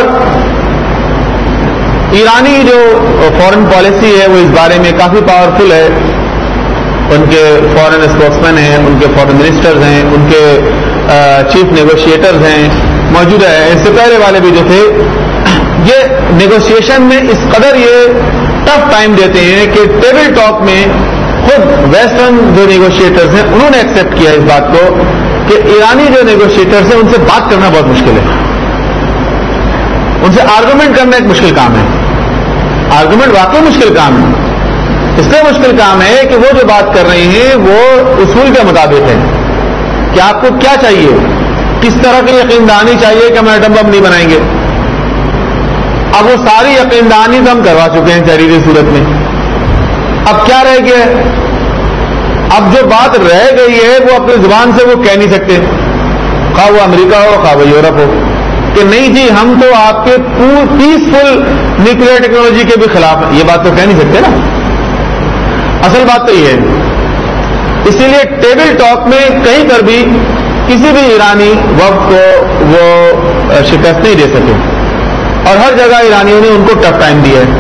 ایرانی جو فورن پالیسی ہے وہ اس بارے میں کافی پاورفل ہے. ان کے فورن اسپوکس مین ہیں, ان کے فورن منسٹرز ہیں, ان کے چیف نیگوشیٹرز ہیں موجودہ ہیں، اس سے پہلے والے بھی جو تھے، یہ نیگوشیشن میں اس قدر یہ ٹف ٹائم دیتے ہیں کہ ٹیبل ٹاک میں خود ویسٹرن جو نیگوشیٹرز ہیں انہوں نے ایکسپٹ کیا اس بات کو کہ ایرانی جو نیگوشیٹرز ہیں ان سے بات کرنا بہت مشکل ہے، ان سے آرگومنٹ کرنا ایک مشکل کام ہے، آرگومنٹ واقعی مشکل کام ہے، اس لیے مشکل کام ہے کہ وہ جو بات کر رہے ہیں وہ اصول کے مطابق ہے کہ آپ کو کیا چاہیے، کس طرح کی یقین دہانی چاہیے کہ ہم ایٹم بم نہیں بنائیں گے۔ اب وہ ساری یقین دہانی تو ہم کروا چکے ہیں تحریری صورت میں، اب کیا رہ گیا ہے؟ اب جو بات رہ گئی ہے وہ اپنی زبان سے وہ کہہ نہیں سکتے، خواہ وہ امریکہ ہو خواہ وہ یورپ ہو، کہ نہیں جی ہم تو آپ کے پیسفل نیوکلیئر ٹیکنالوجی کے بھی خلاف ہیں، یہ بات تو کہہ نہیں سکتے نا۔ اصل بات تو یہ ہے، اسی لیے ٹیبل ٹاک میں کہیں پر بھی کسی بھی ایرانی وفد کو وہ شکست نہیں دے سکے، اور ہر جگہ ایرانیوں نے ان کو ٹف ٹائم دیا ہے۔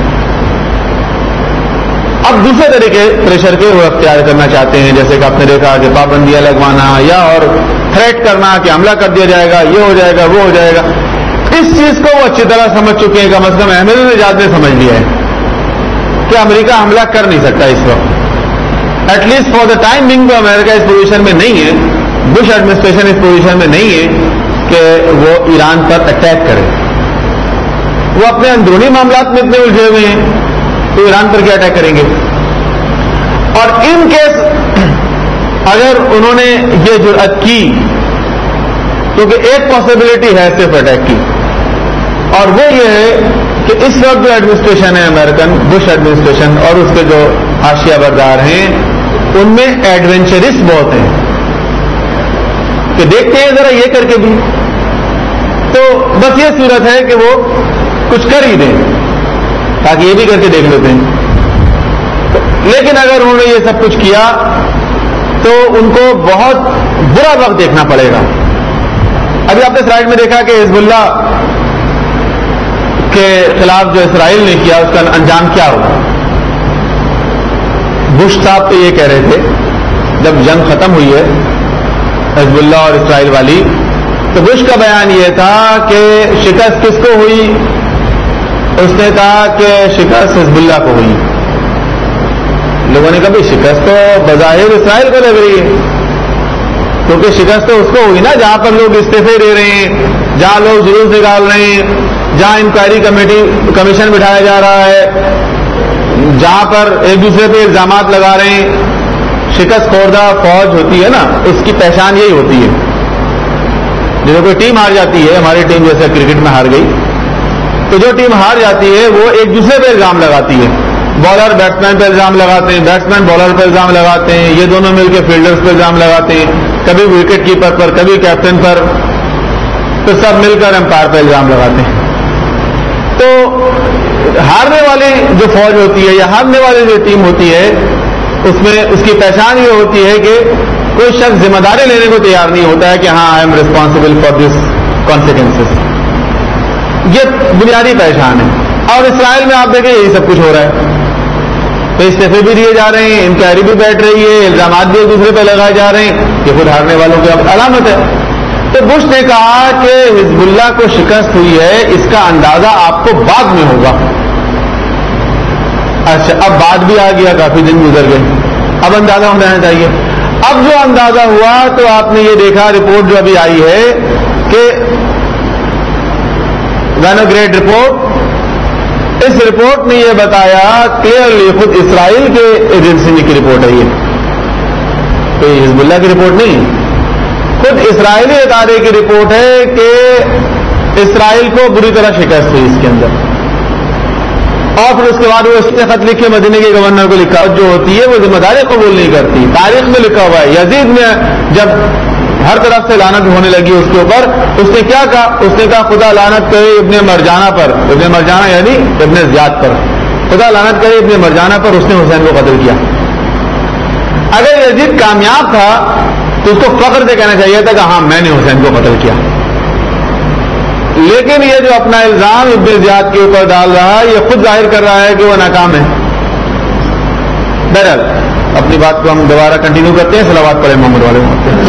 اب دوسرے طریقے پریشر کے وہ اختیار کرنا چاہتے ہیں، جیسے کہ آپ نے دیکھا کہ پابندیاں لگوانا یا اور تھریٹ کرنا کہ حملہ کر دیا جائے گا، یہ ہو جائے گا وہ ہو جائے گا۔ اس چیز کو وہ اچھی طرح سمجھ چکے ہیں، کم از کم احمد نژاد نے سمجھ لیا ہے کہ امریکہ حملہ کر نہیں سکتا اس وقت، at least for the time being تو امریکہ اس پوزیشن میں نہیں ہے، بش ایڈمنسٹریشن اس پوزیشن میں نہیں ہے کہ وہ ایران پر اٹیک کرے۔ وہ اپنے اندرونی معاملات میں اتنے الجھے ہوئے ہیں تو ایران پر کیا اٹیک کریں گے؟ اور ان کیس اگر انہوں نے یہ جرأت کی، کیونکہ ایک پاسبلٹی ہے صرف اٹیک کی، اور وہ یہ ہے کہ اس وقت جو ایڈمنسٹریشن ہے امریکن بش ایڈمنسٹریشن اور اس کے جو حاشیہ بردار ہیں ان میں ایڈونچرسٹ بہت ہیں کہ دیکھتے ہیں ذرا یہ کر کے بھی، تو بس یہ صورت ہے کہ وہ کچھ کر ہی دیں تاکہ یہ بھی کر کے دیکھ لیتے ہیں۔ لیکن اگر انہوں نے یہ سب کچھ کیا تو ان کو بہت برا وقت دیکھنا پڑے گا۔ ابھی آپ نے سلائیڈ میں دیکھا کہ حزب اللہ کے خلاف جو اسرائیل نے کیا اس کا انجام کیا ہوگا۔ بش صاحب تو یہ کہہ رہے تھے جب جنگ ختم ہوئی ہے حزب اللہ اور اسرائیل والی، تو بش کا بیان یہ تھا کہ شکست کس کو ہوئی؟ اس نے کہا کہ شکست حزب اللہ کو ہوئی۔ لوگوں نے کہا بھائی شکست تو بظاہر اسرائیل کو لگ رہی ہے، کیونکہ شکست تو اس کو ہوئی نا جہاں پر لوگ استعفے دے رہے ہیں، جہاں لوگ جلوس نکال رہے ہیں، جہاں انکوائری کمیشن بٹھایا جا رہا ہے، جہاں پر ایک دوسرے پہ الزامات لگا رہے ہیں۔ شکست خوردہ فوج ہوتی ہے نا، اس کی پہچان یہی ہوتی ہے۔ جب کوئی ٹیم ہار جاتی ہے، ہماری ٹیم جیسے کرکٹ میں ہار گئی، تو جو ٹیم ہار جاتی ہے وہ ایک دوسرے پہ الزام لگاتی ہے، بالر بیٹسمین پہ الزام لگاتے ہیں، بیٹسمین بالر پہ الزام لگاتے ہیں، یہ دونوں مل کے فیلڈرز پہ الزام لگاتے ہیں، کبھی وکٹ کیپر پر، کبھی کیپٹن پر، تو سب مل کر امپائر پہ الزام لگاتے ہیں۔ تو ہارنے والی جو فوج ہوتی ہے یا ہارنے والی جو ٹیم ہوتی ہے اس میں اس کی پہچان یہ ہوتی ہے کہ کوئی شخص ذمہ داری لینے کو تیار نہیں ہوتا ہے کہ ہاں I am responsible for this consequences. یہ بنیادی پہچان ہے۔ اور اسرائیل میں آپ دیکھیں یہی سب کچھ ہو رہا ہے، تو استعفے بھی دیے جا رہے ہیں، انکوائری بھی بیٹھ رہی ہے، الزامات بھی ایک دوسرے پہ لگائے جا رہے ہیں، یہ خود ہارنے والوں کی علامت ہے۔ تو بش نے کہا کہ حزب اللہ کو شکست ہوئی ہے، اس کا اندازہ آپ کو بعد میں ہوگا۔ اچھا اب بعد بھی آ گیا، کافی دن گزر گئے، اب اندازہ ہونا چاہیے۔ اب جو اندازہ ہوا تو آپ نے یہ دیکھا رپورٹ جو ابھی آئی ہے کہ وینوگریڈ رپورٹ، اس رپورٹ نے یہ بتایا کلیئرلی، خود اسرائیل کے ایجنسی کی رپورٹ ہے، یہ کوئی حزب اللہ کی رپورٹ نہیں، خود اسرائیلی ادارے کی رپورٹ ہے کہ اسرائیل کو بری طرح شکست ہوئی اس کے اندر۔ اور پھر اس کے بعد وہ اس نے خط لکھے مدینے کے گورنر کو لکھا، جو ہوتی ہے وہ ذمہ داری قبول نہیں کرتی۔ تاریخ میں لکھا ہوا ہے، یزید نے جب ہر طرف سے لعنت ہونے لگی اس کے اوپر، اس نے کیا کہا؟ اس نے کہا خدا لعنت کرے ابن مرجانہ پر، ابن مرجانہ یعنی ابن زیاد پر، خدا لعنت کرے ابن مرجانہ پر، اس نے حسین کو قتل کیا۔ اگر یزید کامیاب تھا تو اس کو فخر سے کہنا چاہیے تھا کہ ہاں میں نے حسین کو قتل کیا، لیکن یہ جو اپنا الزام ابن زیاد کے اوپر ڈال رہا ہے، یہ خود ظاہر کر رہا ہے کہ وہ ناکام ہے۔ بہرحال اپنی بات کو ہم دوبارہ کنٹینیو کرتے ہیں. صلوات پڑھیں محمد والے محمد.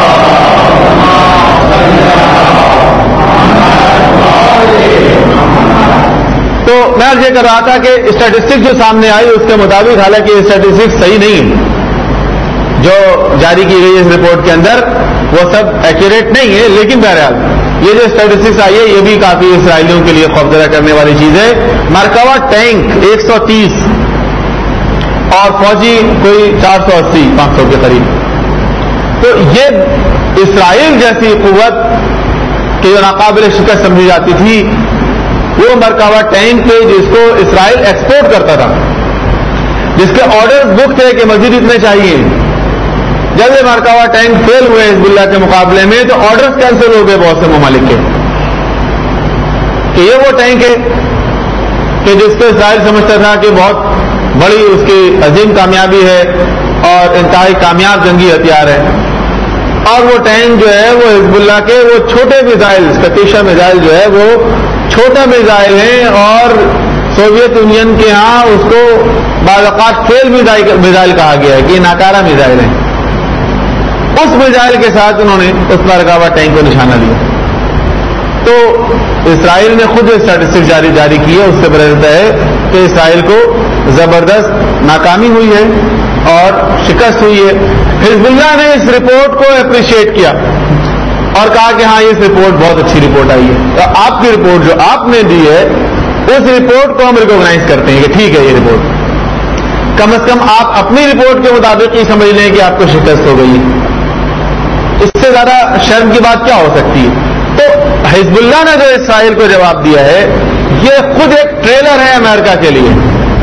تو میں یہ کر رہا تھا کہ اسٹیٹسٹکس جو سامنے آئی اس کے مطابق، حالانکہ اسٹیٹسٹکس صحیح نہیں ہے جو جاری کی گئی اس رپورٹ کے اندر، وہ سب ایکوریٹ نہیں ہے، لیکن بہرحال یہ جو اسٹیٹسٹکس آئی ہے یہ بھی کافی اسرائیلیوں کے لیے خوفزدہ کرنے والی چیز ہے. مرکبہ ٹینک 130 اور فوجی کوئی 480-500 کے قریب. تو یہ اسرائیل جیسی قوت کہ جو ناقابل شکست سمجھی جاتی تھی، وہ مرکبہ ٹینک پہ جس کو اسرائیل ایکسپورٹ کرتا تھا، جس کے آرڈرز بک تھے کہ مزید اتنے چاہیے، جب یہ مرکبہ ٹینک فیل ہوئے حزب اللہ کے مقابلے میں تو آرڈرز کینسل ہو گئے بہت سے ممالک کے کہ یہ وہ ٹینک ہے کہ جس کو اسرائیل سمجھتا تھا کہ بہت بڑی اس کی عظیم کامیابی ہے اور انتہائی کامیاب جنگی ہتھیار ہے. اور وہ ٹینک جو ہے وہ حزب اللہ کے وہ چھوٹے میزائل، کتیشا میزائل جو ہے وہ چھوٹا میزائل ہیں، اور سوویت یونین کے ہاں اس کو بعض اوقات فیل میزائل کہا گیا ہے کہ یہ ناکارہ میزائل ہیں. اس میزائل کے ساتھ انہوں نے اس مرکبہ ٹینک کو نشانہ لیا. تو اسرائیل نے خود اسٹیٹسٹکس جاری کی ہے، اس سے پتہ چلتا ہے کہ اسرائیل کو زبردست ناکامی ہوئی ہے اور شکست ہوئی ہے. حزب اللہ نے اس رپورٹ کو اپریشیٹ کیا اور کہا کہ ہاں یہ رپورٹ بہت اچھی رپورٹ آئی ہے، اور آپ کی رپورٹ جو آپ نے دی ہے اس رپورٹ کو ہم ریکوگنائز کرتے ہیں کہ ٹھیک ہے یہ رپورٹ، کم از کم آپ اپنی رپورٹ کے مطابق یہ سمجھ لیں کہ آپ کو شکست ہو گئی. اس سے زیادہ شرم کی بات کیا ہو سکتی ہے؟ تو حزب اللہ نے جو اسرائیل کو جواب دیا ہے یہ خود ایک ٹریلر ہے امریکہ کے لیے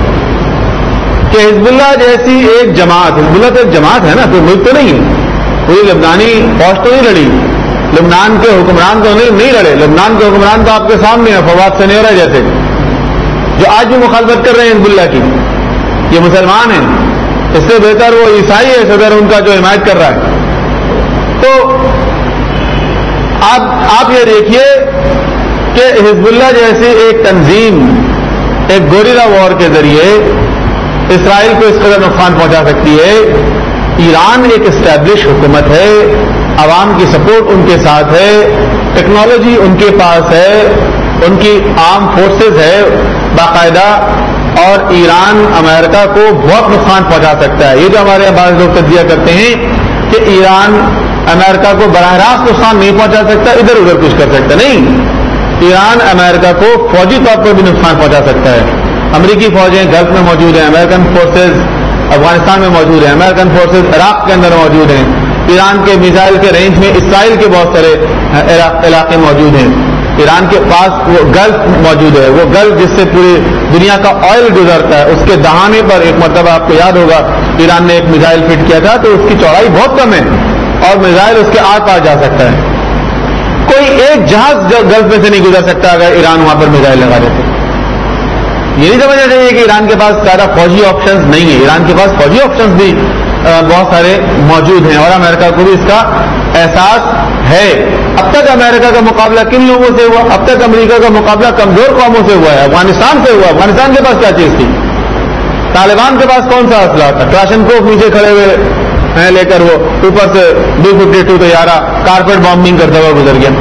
کہ حزب اللہ جیسی ایک جماعت، حزب اللہ تو ایک جماعت ہے نا، کوئی ملک تو نہیں ہے، کوئی لبنانی فوج تو نہیں لڑی، لبنان کے حکمران تو نہیں لڑے، لبنان کے حکمران تو آپ کے سامنے ہیں، فواد سنیورا جیسے جو آج بھی مخالفت کر رہے ہیں حزب اللہ کی، یہ مسلمان ہیں، اس سے بہتر وہ عیسائی ہے صدر ان کا جو حمایت کر رہا ہے. تو آپ یہ دیکھیے کہ حزب اللہ جیسی ایک تنظیم ایک گوریلا وار کے ذریعے اسرائیل کو اس قدر نقصان پہنچا سکتی ہے. ایران ایک اسٹیبلش حکومت ہے، عوام کی سپورٹ ان کے ساتھ ہے، ٹیکنالوجی ان کے پاس ہے، ان کی آرم فورسز ہے باقاعدہ، اور ایران امریکہ کو بہت نقصان پہنچا سکتا ہے. یہ جو ہمارے یہاں بعض لوگ تجزیہ کرتے ہیں کہ ایران امریکہ کو براہ راست نقصان نہیں پہنچا سکتا، ادھر ادھر کچھ کر سکتا نہیں. ایران امریکہ کو فوجی طور پر بھی نقصان پہنچا سکتا ہے. امریکی فوجیں گلف میں موجود ہیں، امریکن فورسز افغانستان میں موجود ہیں، امریکن فورسز عراق کے اندر موجود ہیں، ایران کے میزائل کے رینج میں اسرائیل کے بہت سارے علاقے موجود ہیں. ایران کے پاس وہ گلف موجود ہے، وہ گلف جس سے پوری دنیا کا آئل گزرتا ہے، اس کے دہانے پر ایک مرتبہ آپ کو یاد ہوگا ایران نے ایک میزائل فٹ کیا تھا تو اس کی چوڑائی بہت کم ہے اور میزائل اس کے آر پار جا سکتا ہے. کوئی ایک جہاز گلف میں سے نہیں گزر سکتا اگر ایران وہاں پر میزائل لگا دیتے. یہ نہیں سمجھنا چاہیے کہ ایران کے پاس زیادہ فوجی آپشنز نہیں ہے، ایران کے پاس فوجی آپشنز بھی بہت سارے موجود ہیں، اور امریکہ کو بھی اس کا احساس ہے. اب تک امریکہ کا مقابلہ کن لوگوں سے ہوا؟ اب تک امریکہ کا مقابلہ کمزور قوموں سے ہوا ہے، افغانستان سے ہوا. افغانستان کے پاس کیا چیز تھی؟ طالبان کے پاس کون سا اسلحہ تھا؟ کلاشنکوف نیچے کھڑے ہوئے لے کر وہ اوپر سے B-52 طیارہ کارپیٹ بامبنگ کرتا ہوا گزر گیا.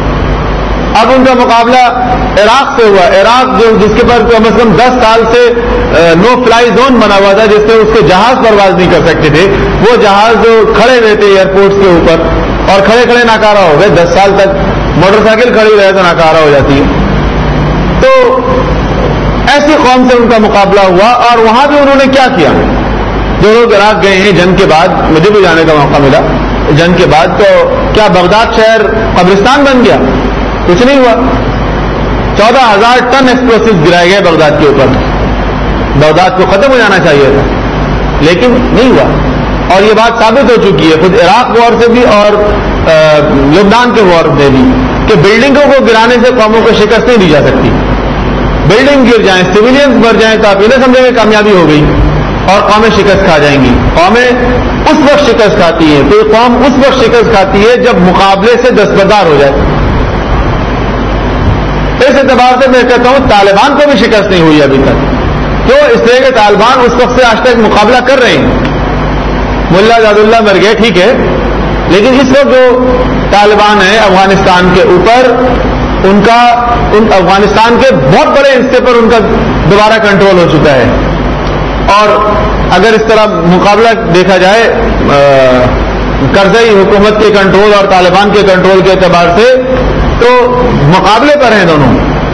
اب ان کا مقابلہ عراق سے ہوا، عراق جس کے پاس کم از کم 10 سال سے نو فلائی زون بنا ہوا تھا، جس سے اس کے جہاز پرواز نہیں کر سکتے تھے. وہ جہاز جو کھڑے ہوئے تھے ایئرپورٹس کے اوپر اور کھڑے کھڑے ناکارہ ہو گئے. 10 سال تک موٹر سائیکل کھڑی رہے تو ناکارہ ہو جاتی ہے. تو ایسی قوم سے ان کا مقابلہ ہوا، اور وہاں بھی انہوں نے کیا کیا؟ جو لوگ عراق گئے ہیں جنگ کے بعد، مجھے بھی جانے کا موقع ملا جنگ کے بعد، تو کیا بغداد شہر قبرستان بن گیا؟ کچھ نہیں ہوا. 14,000 ٹن ایکسپلوسیو گرائے گئے بغداد کے اوپر. بغداد کو ختم ہو جانا چاہیے تھا لیکن نہیں ہوا. اور یہ بات ثابت ہو چکی ہے خود عراق وار سے بھی اور لبنان کے وار میں بھی کہ بلڈنگوں کو گرانے سے قوموں کو شکست نہیں دی جا سکتی. بلڈنگ گر جائیں، سویلینز مر جائیں تو آپ یہ نہ سمجھیں کہ کامیابی ہو گئی اور قومیں شکست کھا جائیں گی. قومیں اس وقت شکست کھاتی ہے، کوئی قوم اس وقت شکست کھاتی ہے جب مقابلے سے دستبردار ہو جائے. اس اعتبار سے میں کہتا ہوں طالبان کو بھی شکست نہیں ہوئی ابھی تک. کیوں؟ اس لیے کہ طالبان اس وقت سے آج تک مقابلہ کر رہے ہیں. ملا عزاد اللہ مر گئے ٹھیک ہے، لیکن اس وقت جو طالبان ہیں افغانستان کے اوپر، ان افغانستان کے بہت بڑے حصے پر ان کا دوبارہ کنٹرول ہو چکا ہے. اور اگر اس طرح مقابلہ دیکھا جائے کرزئی حکومت کے کنٹرول اور طالبان کے کنٹرول کے اعتبار سے، تو مقابلے پر ہیں دونوں.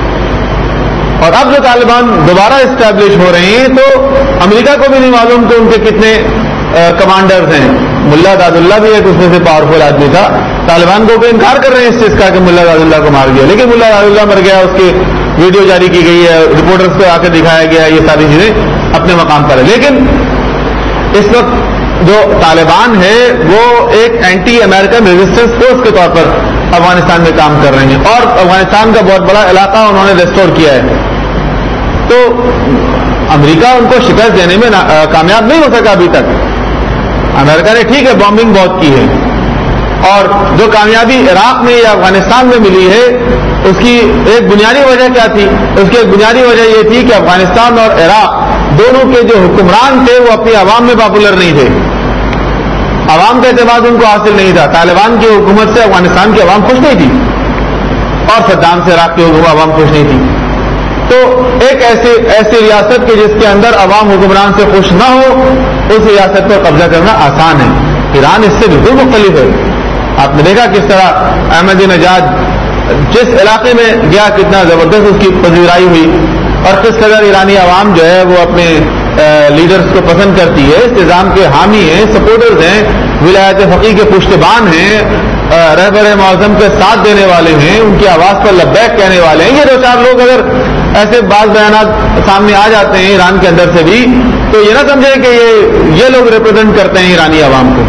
اور اب جو طالبان دوبارہ اسٹیبلش ہو رہے ہیں تو امریکہ کو بھی نہیں معلوم کہ ان کے کتنے کمانڈرز ہیں. ملا عزاد اللہ بھی ایک اس میں سے پاورفل آدمی تھا. طالبان کو انکار کر رہے ہیں اس چیز کا کہ ملا عزاد اللہ کو مار گیا، لیکن ملا عزاد اللہ مر گیا، اس کی ویڈیو جاری کی گئی ہے، رپورٹرز کو آ کے دکھایا گیا، یہ ساری چیزیں اپنے مقام پر ہے. لیکن اس وقت جو طالبان ہے وہ ایک اینٹی امریکن ریزسٹنس فورس کے طور پر افغانستان میں کام کر رہے ہیں، اور افغانستان کا بہت بڑا علاقہ انہوں نے ریسٹور کیا ہے. تو امریکہ ان کو شکست دینے میں کامیاب نہیں ہو سکا ابھی تک. امریکہ نے ٹھیک ہے بامبنگ بہت کی ہے، اور جو کامیابی عراق میں یا افغانستان میں ملی ہے اس کی ایک بنیادی وجہ کیا تھی؟ اس کی ایک بنیادی وجہ یہ تھی کہ افغانستان اور عراق دونوں کے جو حکمران تھے وہ اپنی عوام میں پاپولر نہیں تھے، عوام کا اعتماد ان کو حاصل نہیں تھا. طالبان کی حکومت سے افغانستان کی عوام خوش نہیں تھی، اور صدام سے عراق کی عوام خوش نہیں تھی. تو ایک ایسی ریاست کے جس کے اندر عوام حکمران سے خوش نہ ہو، اس ریاست پر قبضہ کرنا آسان ہے. ایران اس سے بالکل مختلف ہے. آپ نے دیکھا کس طرح احمدی نژاد جس علاقے میں گیا کتنا زبردست اس کی پذیرائی ہوئی، اور کس قدر ایرانی عوام جو ہے وہ اپنے لیڈرز کو پسند کرتی ہے، اس نظام کے حامی ہیں، سپورٹرز ہیں، ولایت فقیہ کے پشتبان ہیں، رہبر معظم کے ساتھ دینے والے ہیں، ان کی آواز پر لبیک کہنے والے ہیں. یہ دو چار لوگ اگر ایسے بعض بیانات سامنے آ جاتے ہیں ایران کے اندر سے بھی، تو یہ نہ سمجھیں کہ یہ لوگ ریپرزینٹ کرتے ہیں ایرانی عوام کو.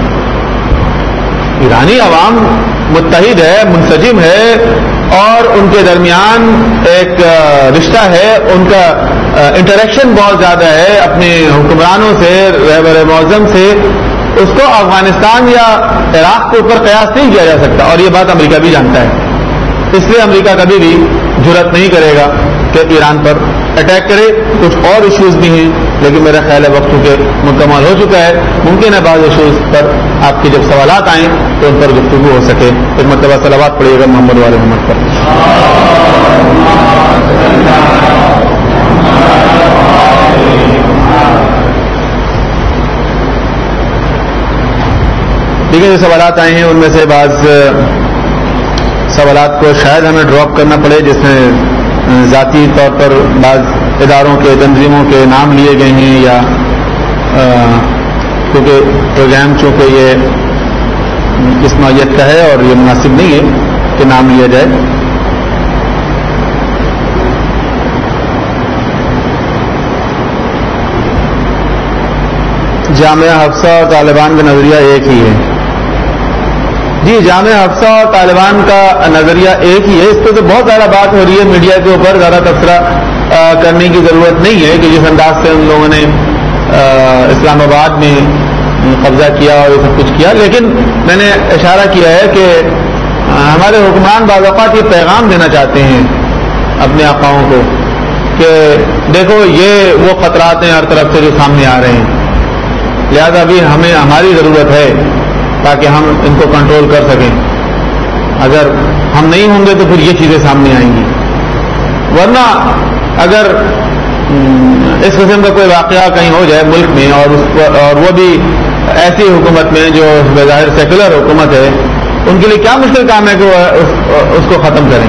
ایرانی عوام متحد ہے، منسجم ہے، اور ان کے درمیان ایک رشتہ ہے، ان کا انٹریکشن بہت زیادہ ہے اپنے حکمرانوں سے، رہبر معظم سے. اس کو افغانستان یا عراق کے اوپر قیاس نہیں کیا جا سکتا، اور یہ بات امریکہ بھی جانتا ہے. اس لیے امریکہ کبھی بھی جرأت نہیں کرے گا کہ ایران پر اٹیک کرے. کچھ اور ایشوز بھی ہیں، لیکن میرا خیال ہے وقت کے مکمل ہو چکا ہے. ممکن ہے بعض ایشوز پر آپ کے جب سوالات آئیں تو ان پر گفتگو ہو سکے. ایک مرتبہ صلوات پڑھیے گا محمد والے محمد پر. ٹھیک ہے، جو سوالات آئے ہیں ان میں سے بعض سوالات کو شاید ہمیں ڈراپ کرنا پڑے، جس میں ذاتی طور پر بعض اداروں کے تنظیموں کے نام لیے گئے ہیں، یا کیونکہ پروگرام چونکہ یہ اس نوعیت کا ہے اور یہ مناسب نہیں ہے کہ نام لیا جائے. جامعہ حفصہ اور طالبان کا نظریہ ایک ہی ہے. جی، جامعہ حفصہ اور طالبان کا نظریہ ایک ہی ہے. اس پہ تو بہت زیادہ بات ہو رہی ہے میڈیا کے اوپر، زیادہ تبصرہ کرنے کی ضرورت نہیں ہے کہ جس انداز سے ان لوگوں نے اسلام آباد میں قبضہ کیا اور یہ سب کچھ کیا. لیکن میں نے اشارہ کیا ہے کہ ہمارے حکمران بعض اوقات یہ پیغام دینا چاہتے ہیں اپنے آقاؤں کو کہ دیکھو یہ وہ خطرات ہیں ہر طرف سے جو سامنے آ رہے ہیں، لہذا بھی ہمیں ہماری ضرورت ہے تاکہ ہم ان کو کنٹرول کر سکیں. اگر ہم نہیں ہوں گے تو پھر یہ چیزیں سامنے آئیں گی. ورنہ اگر اس قسم کا کوئی واقعہ کہیں ہو جائے ملک میں، اور وہ بھی ایسی حکومت میں جو بظاہر سیکولر حکومت ہے، ان کے لیے کیا مشکل کام ہے کہ وہ اس کو ختم کریں.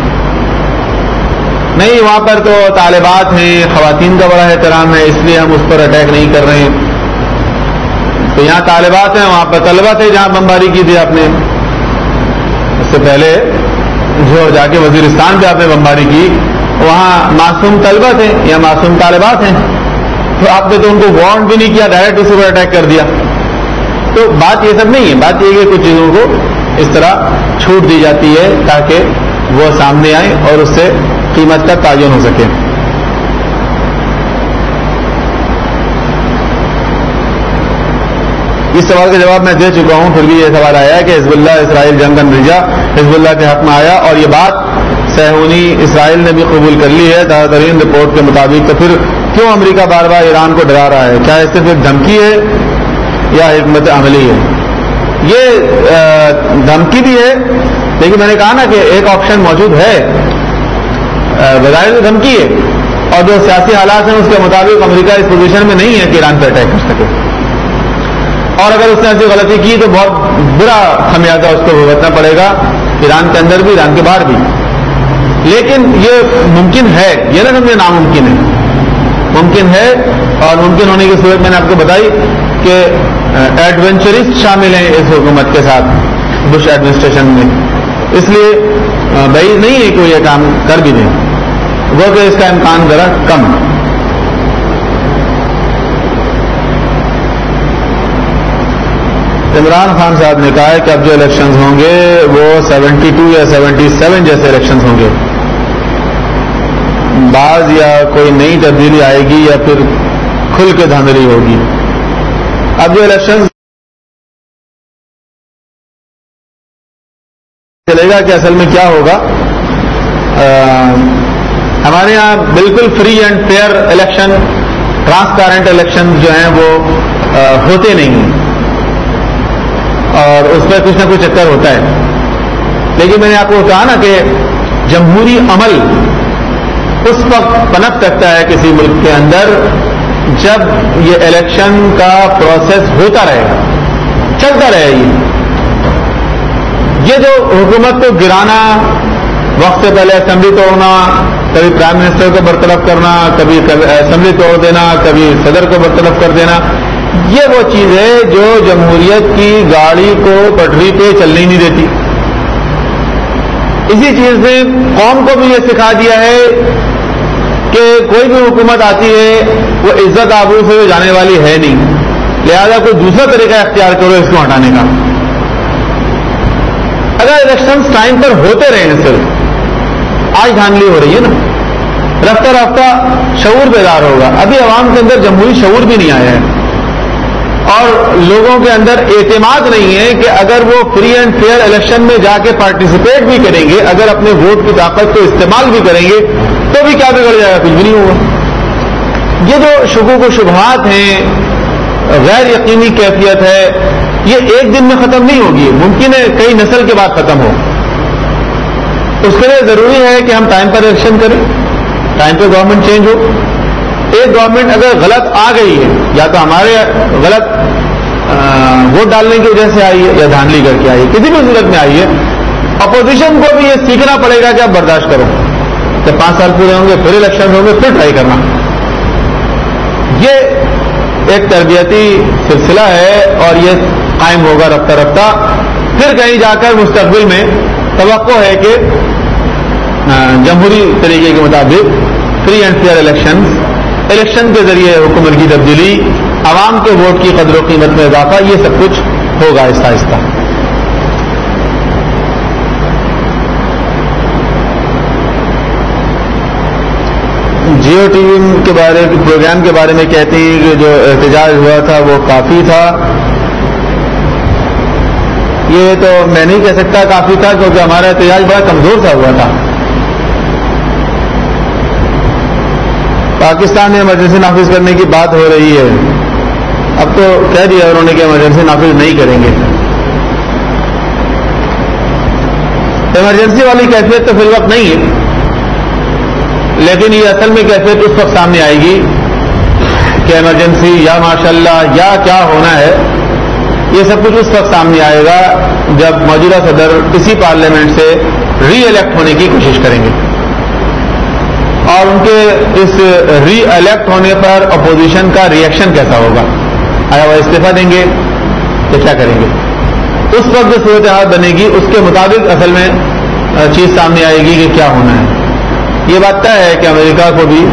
نہیں، وہاں پر تو طالبات ہیں، خواتین کا بڑا احترام ہے، اس لیے ہم اس پر اٹیک نہیں کر رہے ہیں. تو یہاں طالبات ہیں، وہاں پر طلبہ تھے جہاں بمباری کی تھی آپ نے. اس سے پہلے جو جا کے وزیرستان پہ آپ نے بمباری کی، وہاں معصوم طلبہ تھے یا معصوم طالبات ہیں. تو آپ نے تو ان کو وارن بھی نہیں کیا، ڈائریکٹ اسی پر اٹیک کر دیا. تو بات یہ سب نہیں ہے. بات یہ ہے کہ کچھ چیزوں کو اس طرح چھوٹ دی جاتی ہے تاکہ وہ سامنے آئیں اور اس سے قیمت کا تعین ہو سکے. اس سوال کا جواب میں دے چکا ہوں، پھر بھی یہ سوال آیا کہ حزب اللہ اسرائیل جنگ نتیجہ حزب اللہ کے حق میں آیا، اور یہ بات صہیونی اسرائیل نے بھی قبول کر لی ہے تازہ ترین رپورٹ کے مطابق. تو پھر کیوں امریکہ بار بار ایران کو ڈرا رہا ہے؟ کیا اس سے پھر دھمکی ہے یا حکمت عملی ہے. یہ دھمکی بھی ہے، لیکن میں نے کہا نا کہ ایک آپشن موجود ہے. بظاہر دھمکی ہے، اور جو سیاسی حالات ہیں اس کے مطابق امریکہ اس پوزیشن میں نہیں ہے کہ ایران پہ اٹیک کر سکے، اور اگر اس نے ایسی غلطی کی تو بہت برا خمیازہ اس کو بھگتنا پڑے گا، ایران کے اندر بھی ایران کے باہر بھی. لیکن یہ ممکن ہے، یہ نہ سمجھے ناممکن ہے، ممکن ہے. اور ممکن ہونے کی صورت میں نے آپ کو بتائی کہ ایڈونچرسٹ شامل ہیں اس حکومت کے ساتھ بش ایڈمنسٹریشن میں، اس لیے بعید نہیں ہے کہ وہ یہ کام کر بھی دیں، وہ کہ اس کا امکان ذرا کم ہے. عمران خان صاحب نے کہا ہے کہ اب جو الیکشنز ہوں گے وہ 72 یا 77 جیسے الیکشنز ہوں گے، بعض یا کوئی نئی تبدیلی آئے گی یا پھر کھل کے دھاندلی ہوگی. اب جو الیکشنز چلے گا کہ اصل میں کیا ہوگا. ہمارے یہاں بالکل free and fair election, transparent election جو ہیں وہ ہوتے نہیں ہیں، اور اس میں کچھ نہ کچھ چکر ہوتا ہے. لیکن میں نے آپ کو کہا نا کہ جمہوری عمل اس وقت پنپ سکتا ہے کسی ملک کے اندر جب یہ الیکشن کا پروسیس ہوتا رہے گا، چلتا رہے. یہ جو حکومت کو گرانا، وقت سے پہلے اسمبلی توڑنا، کبھی پرائم منسٹر کو برطرف کرنا، کبھی اسمبلی توڑ دینا، کبھی صدر کو برطرف کر دینا، یہ وہ چیز ہے جو جمہوریت کی گاڑی کو پٹری پہ چلنے نہیں دیتی. اسی چیز نے قوم کو بھی یہ سکھا دیا ہے کہ کوئی بھی حکومت آتی ہے وہ عزت آبرو سے جانے والی ہے نہیں، لہذا کوئی دوسرا طریقہ اختیار کرو اس کو ہٹانے کا. اگر الیکشنز ٹائم پر ہوتے رہے ہیں، صرف آج دھاندلی ہو رہی ہے نا، رفتہ رفتہ شعور بیدار ہوگا. ابھی عوام کے اندر جمہوری شعور بھی نہیں آیا ہے، اور لوگوں کے اندر اعتماد نہیں ہے کہ اگر وہ فری اینڈ فیئر الیکشن میں جا کے پارٹیسپیٹ بھی کریں گے، اگر اپنے ووٹ کی طاقت کو استعمال بھی کریں گے تو بھی کیا بگڑ جائے گا، کچھ بھی نہیں ہوگا. یہ جو شکوک و شبہات ہیں، غیر یقینی کیفیت ہے، یہ ایک دن میں ختم نہیں ہوگی، ممکن ہے کئی نسل کے بعد ختم ہو. اس کے لیے ضروری ہے کہ ہم ٹائم پر الیکشن کریں، ٹائم پہ گورنمنٹ چینج ہو. ایک گورنمنٹ اگر غلط آ گئی ہے، یا تو ہمارے غلط ووٹ ڈالنے کی وجہ سے آئی ہے یا دھاندلی کر کے آئی ہے، کسی بھی صورت میں آئی ہے، اپوزیشن کو بھی یہ سیکھنا پڑے گا کہ آپ برداشت کرو. جب 5 سال پورے ہوں گے، پھر الیکشن ہوں گے، پھر ٹرائی کرنا. یہ ایک تربیتی سلسلہ ہے اور یہ قائم ہوگا رفتہ رفتہ. پھر کہیں جا کر مستقبل میں توقع ہے کہ جمہوری طریقے کے مطابق فری اینڈ فیئر الیکشن کے ذریعے حکومت کی تبدیلی، عوام کے ووٹ کی قدر و قیمت میں اضافہ، یہ سب کچھ ہوگا آہستہ آہستہ. جیو ٹی وی کے پروگرام کے بارے میں کہتے ہیں کہ جو احتجاج ہوا تھا وہ کافی تھا. یہ تو میں نہیں کہہ سکتا کافی تھا، کیونکہ ہمارا احتجاج بڑا کمزور سا ہوا تھا. پاکستان میں ایمرجنسی نافذ کرنے کی بات ہو رہی ہے، اب تو کہہ دیا انہوں نے کہ ایمرجنسی نافذ نہیں کریں گے. ایمرجنسی والی کیفیت تو فی الوقت نہیں ہے، لیکن یہ اصل میں کیفیت اس وقت سامنے آئے گی کہ ایمرجنسی یا ماشاءاللہ یا کیا ہونا ہے. یہ سب کچھ اس وقت سامنے آئے گا جب موجودہ صدر اسی پارلیمنٹ سے ری الیکٹ ہونے کی کوشش کریں گے، اور ان کے اس ری الیکٹ ہونے پر اپوزیشن کا ری ایکشن کیسا ہوگا. آیا وہ استعفیٰ دیں گے تو کیا کریں گے؟ اس وقت جو صورتحال بنے گی اس کے مطابق اصل میں چیز سامنے آئے گی کہ کیا ہونا ہے. یہ بات طے ہے کہ امریکہ کو بھی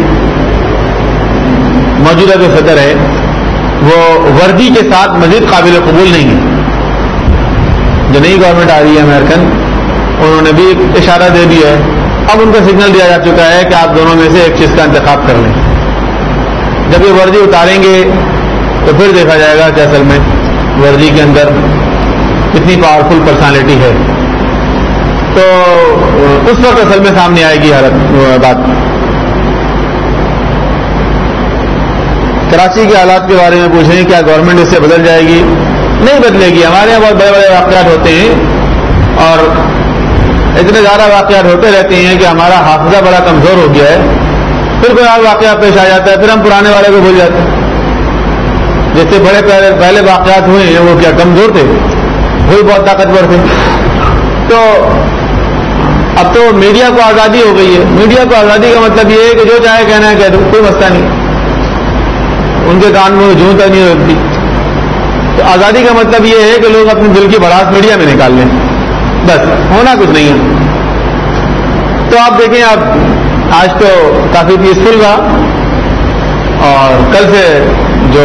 موجودہ جو صدر ہے وہ وردی کے ساتھ مزید قابل قبول نہیں ہے. جو نئی گورنمنٹ آ رہی ہے امریکن، انہوں نے بھی اشارہ دے دیا ہے، اب ان کو سگنل دیا جا چکا ہے کہ آپ دونوں میں سے ایک چیز کا انتخاب کر لیں. جب یہ وردی اتاریں گے تو پھر دیکھا جائے گا کہ اصل میں وردی کے اندر کتنی پاورفل پرسنالٹی ہے. تو اس وقت اصل میں سامنے آئے گی بات. کراچی کے حالات کے بارے میں پوچھ رہے ہیں کیا گورنمنٹ اس سے بدل جائے گی؟ نہیں بدلے گی. ہمارے یہاں بہت بڑے بڑے واقعات ہوتے ہیں اور اتنے زیادہ واقعات ہوتے رہتے ہیں کہ ہمارا حافظہ بڑا کمزور ہو گیا ہے. پھر کوئی اور واقعہ پیش آ جاتا ہے, پھر ہم پرانے والے کو بھول جاتے ہیں. جس سے بڑے پہلے واقعات ہوئے ہیں وہ کیا کمزور تھے؟ وہی بہت طاقتور تھے. تو اب تو میڈیا کو آزادی ہو گئی ہے. میڈیا کو آزادی کا مطلب یہ ہے کہ جو چاہے کہنا ہے کہہ دو, کوئی مسئلہ نہیں, ان کے کان میں جوں تک نہیں ہوتی. تو آزادی کا مطلب یہ ہے کہ لوگ اپنے دل کی بڑاس میڈیا میں نکال لیں, بس, ہونا کچھ نہیں ہے. تو آپ دیکھیں, آپ آج تو کافی پیسفل رہا اور کل سے جو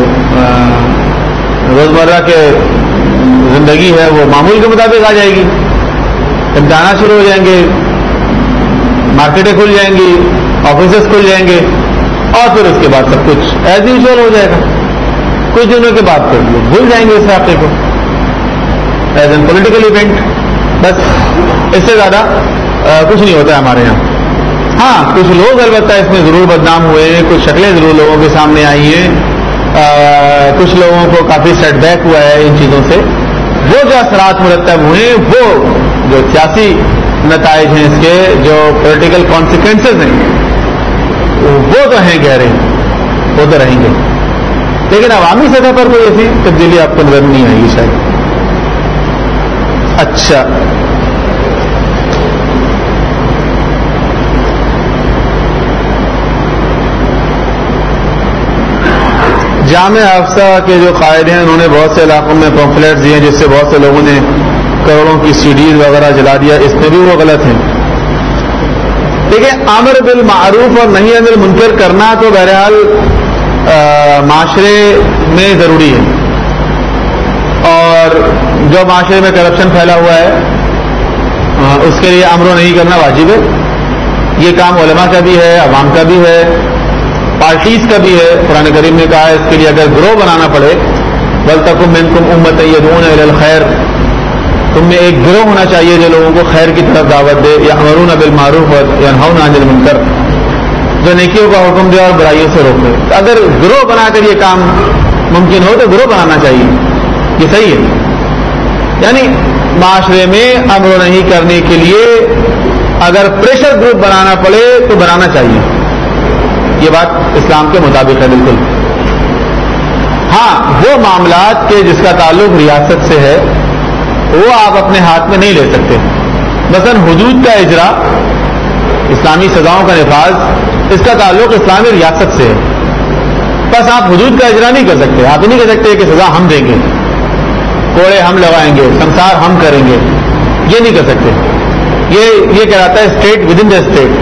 روزمرہ کے زندگی ہے وہ معمول کے مطابق آ جائے گی. امتحانات شروع ہو جائیں گے, مارکیٹیں کھل جائیں گی, آفیسز کھل جائیں گے اور پھر اس کے بعد سب کچھ ایز یوزول ہو جائے گا. کچھ دنوں کے بعد پھر لوگ بھول جائیں گے اس واقعے کو ایز این پولیٹیکل ایونٹ. بس اس سے زیادہ کچھ نہیں ہوتا ہے ہمارے یہاں. ہاں کچھ لوگ البتہ اس میں ضرور بدنام ہوئے ہیں, کچھ شکلیں ضرور لوگوں کے سامنے آئی ہیں, کچھ لوگوں کو کافی سیٹ بیک ہوا ہے ان چیزوں سے. وہ جو اثرات مرتب ہوئے وہ جو سیاسی نتائج ہیں اس کے, جو پولیٹیکل کانسیکوینسز ہیں وہ تو ہیں گہرے, وہ تو رہیں گے. لیکن عوامی سطح پر کوئی ایسی تبدیلی آپ کو نظر نہیں آئے گی شاید. اچھا, جامع حفصہ کے جو قائد ہیں انہوں نے بہت سے علاقوں میں پمفلیٹس دیے جس سے بہت سے لوگوں نے کروڑوں کی سیڈیز وغیرہ جلا دیا. اس میں بھی وہ غلط ہیں. دیکھیں, امر بالمعروف اور نہی عن المنکر کرنا تو بہرحال معاشرے میں ضروری ہے, اور جو معاشرے میں کرپشن پھیلا ہوا ہے اس کے لیے امر و نہی کرنا واجب ہے. یہ کام علماء کا بھی ہے, عوام کا بھی ہے, پارٹیز کا بھی ہے. قرآن کریم نے کہا ہے اس کے لیے اگر گروہ بنانا پڑے, وَلْتَكُن مِّنكُمْ أُمَّةٌ يَدْعُونَ إِلَى الْخَيْرِ, تم میں ایک گروہ ہونا چاہیے جو لوگوں کو خیر کی طرف دعوت دے. يَأْمُرُونَ بِالْمَعْرُوفِ وَيَنْهَوْنَ عَنِ الْمُنكَرِ, جو نیکیوں کا حکم دے اور برائیوں سے روکے. اگر گروہ بنا کر یہ کام ممکن ہو تو گروہ بنانا چاہیے, یہ صحیح ہے. یعنی معاشرے میں امر و نہی کرنے کے لیے اگر پریشر گروپ بنانا پڑے تو بنانا چاہیے. یہ بات اسلام کے مطابق ہے بالکل. ہاں وہ معاملات کے جس کا تعلق ریاست سے ہے وہ آپ اپنے ہاتھ میں نہیں لے سکتے. مثلا حدود کا اجرا, اسلامی سزاؤں کا نفاذ, اس کا تعلق اسلامی ریاست سے ہے. بس آپ حدود کا اجرا نہیں کر سکتے. آپ نہیں کہہ سکتے کہ سزا ہم دیں گے, کوڑے ہم لگائیں گے, سنسار ہم کریں گے, یہ نہیں کر سکتے. یہ کہلاتا ہے state within the state.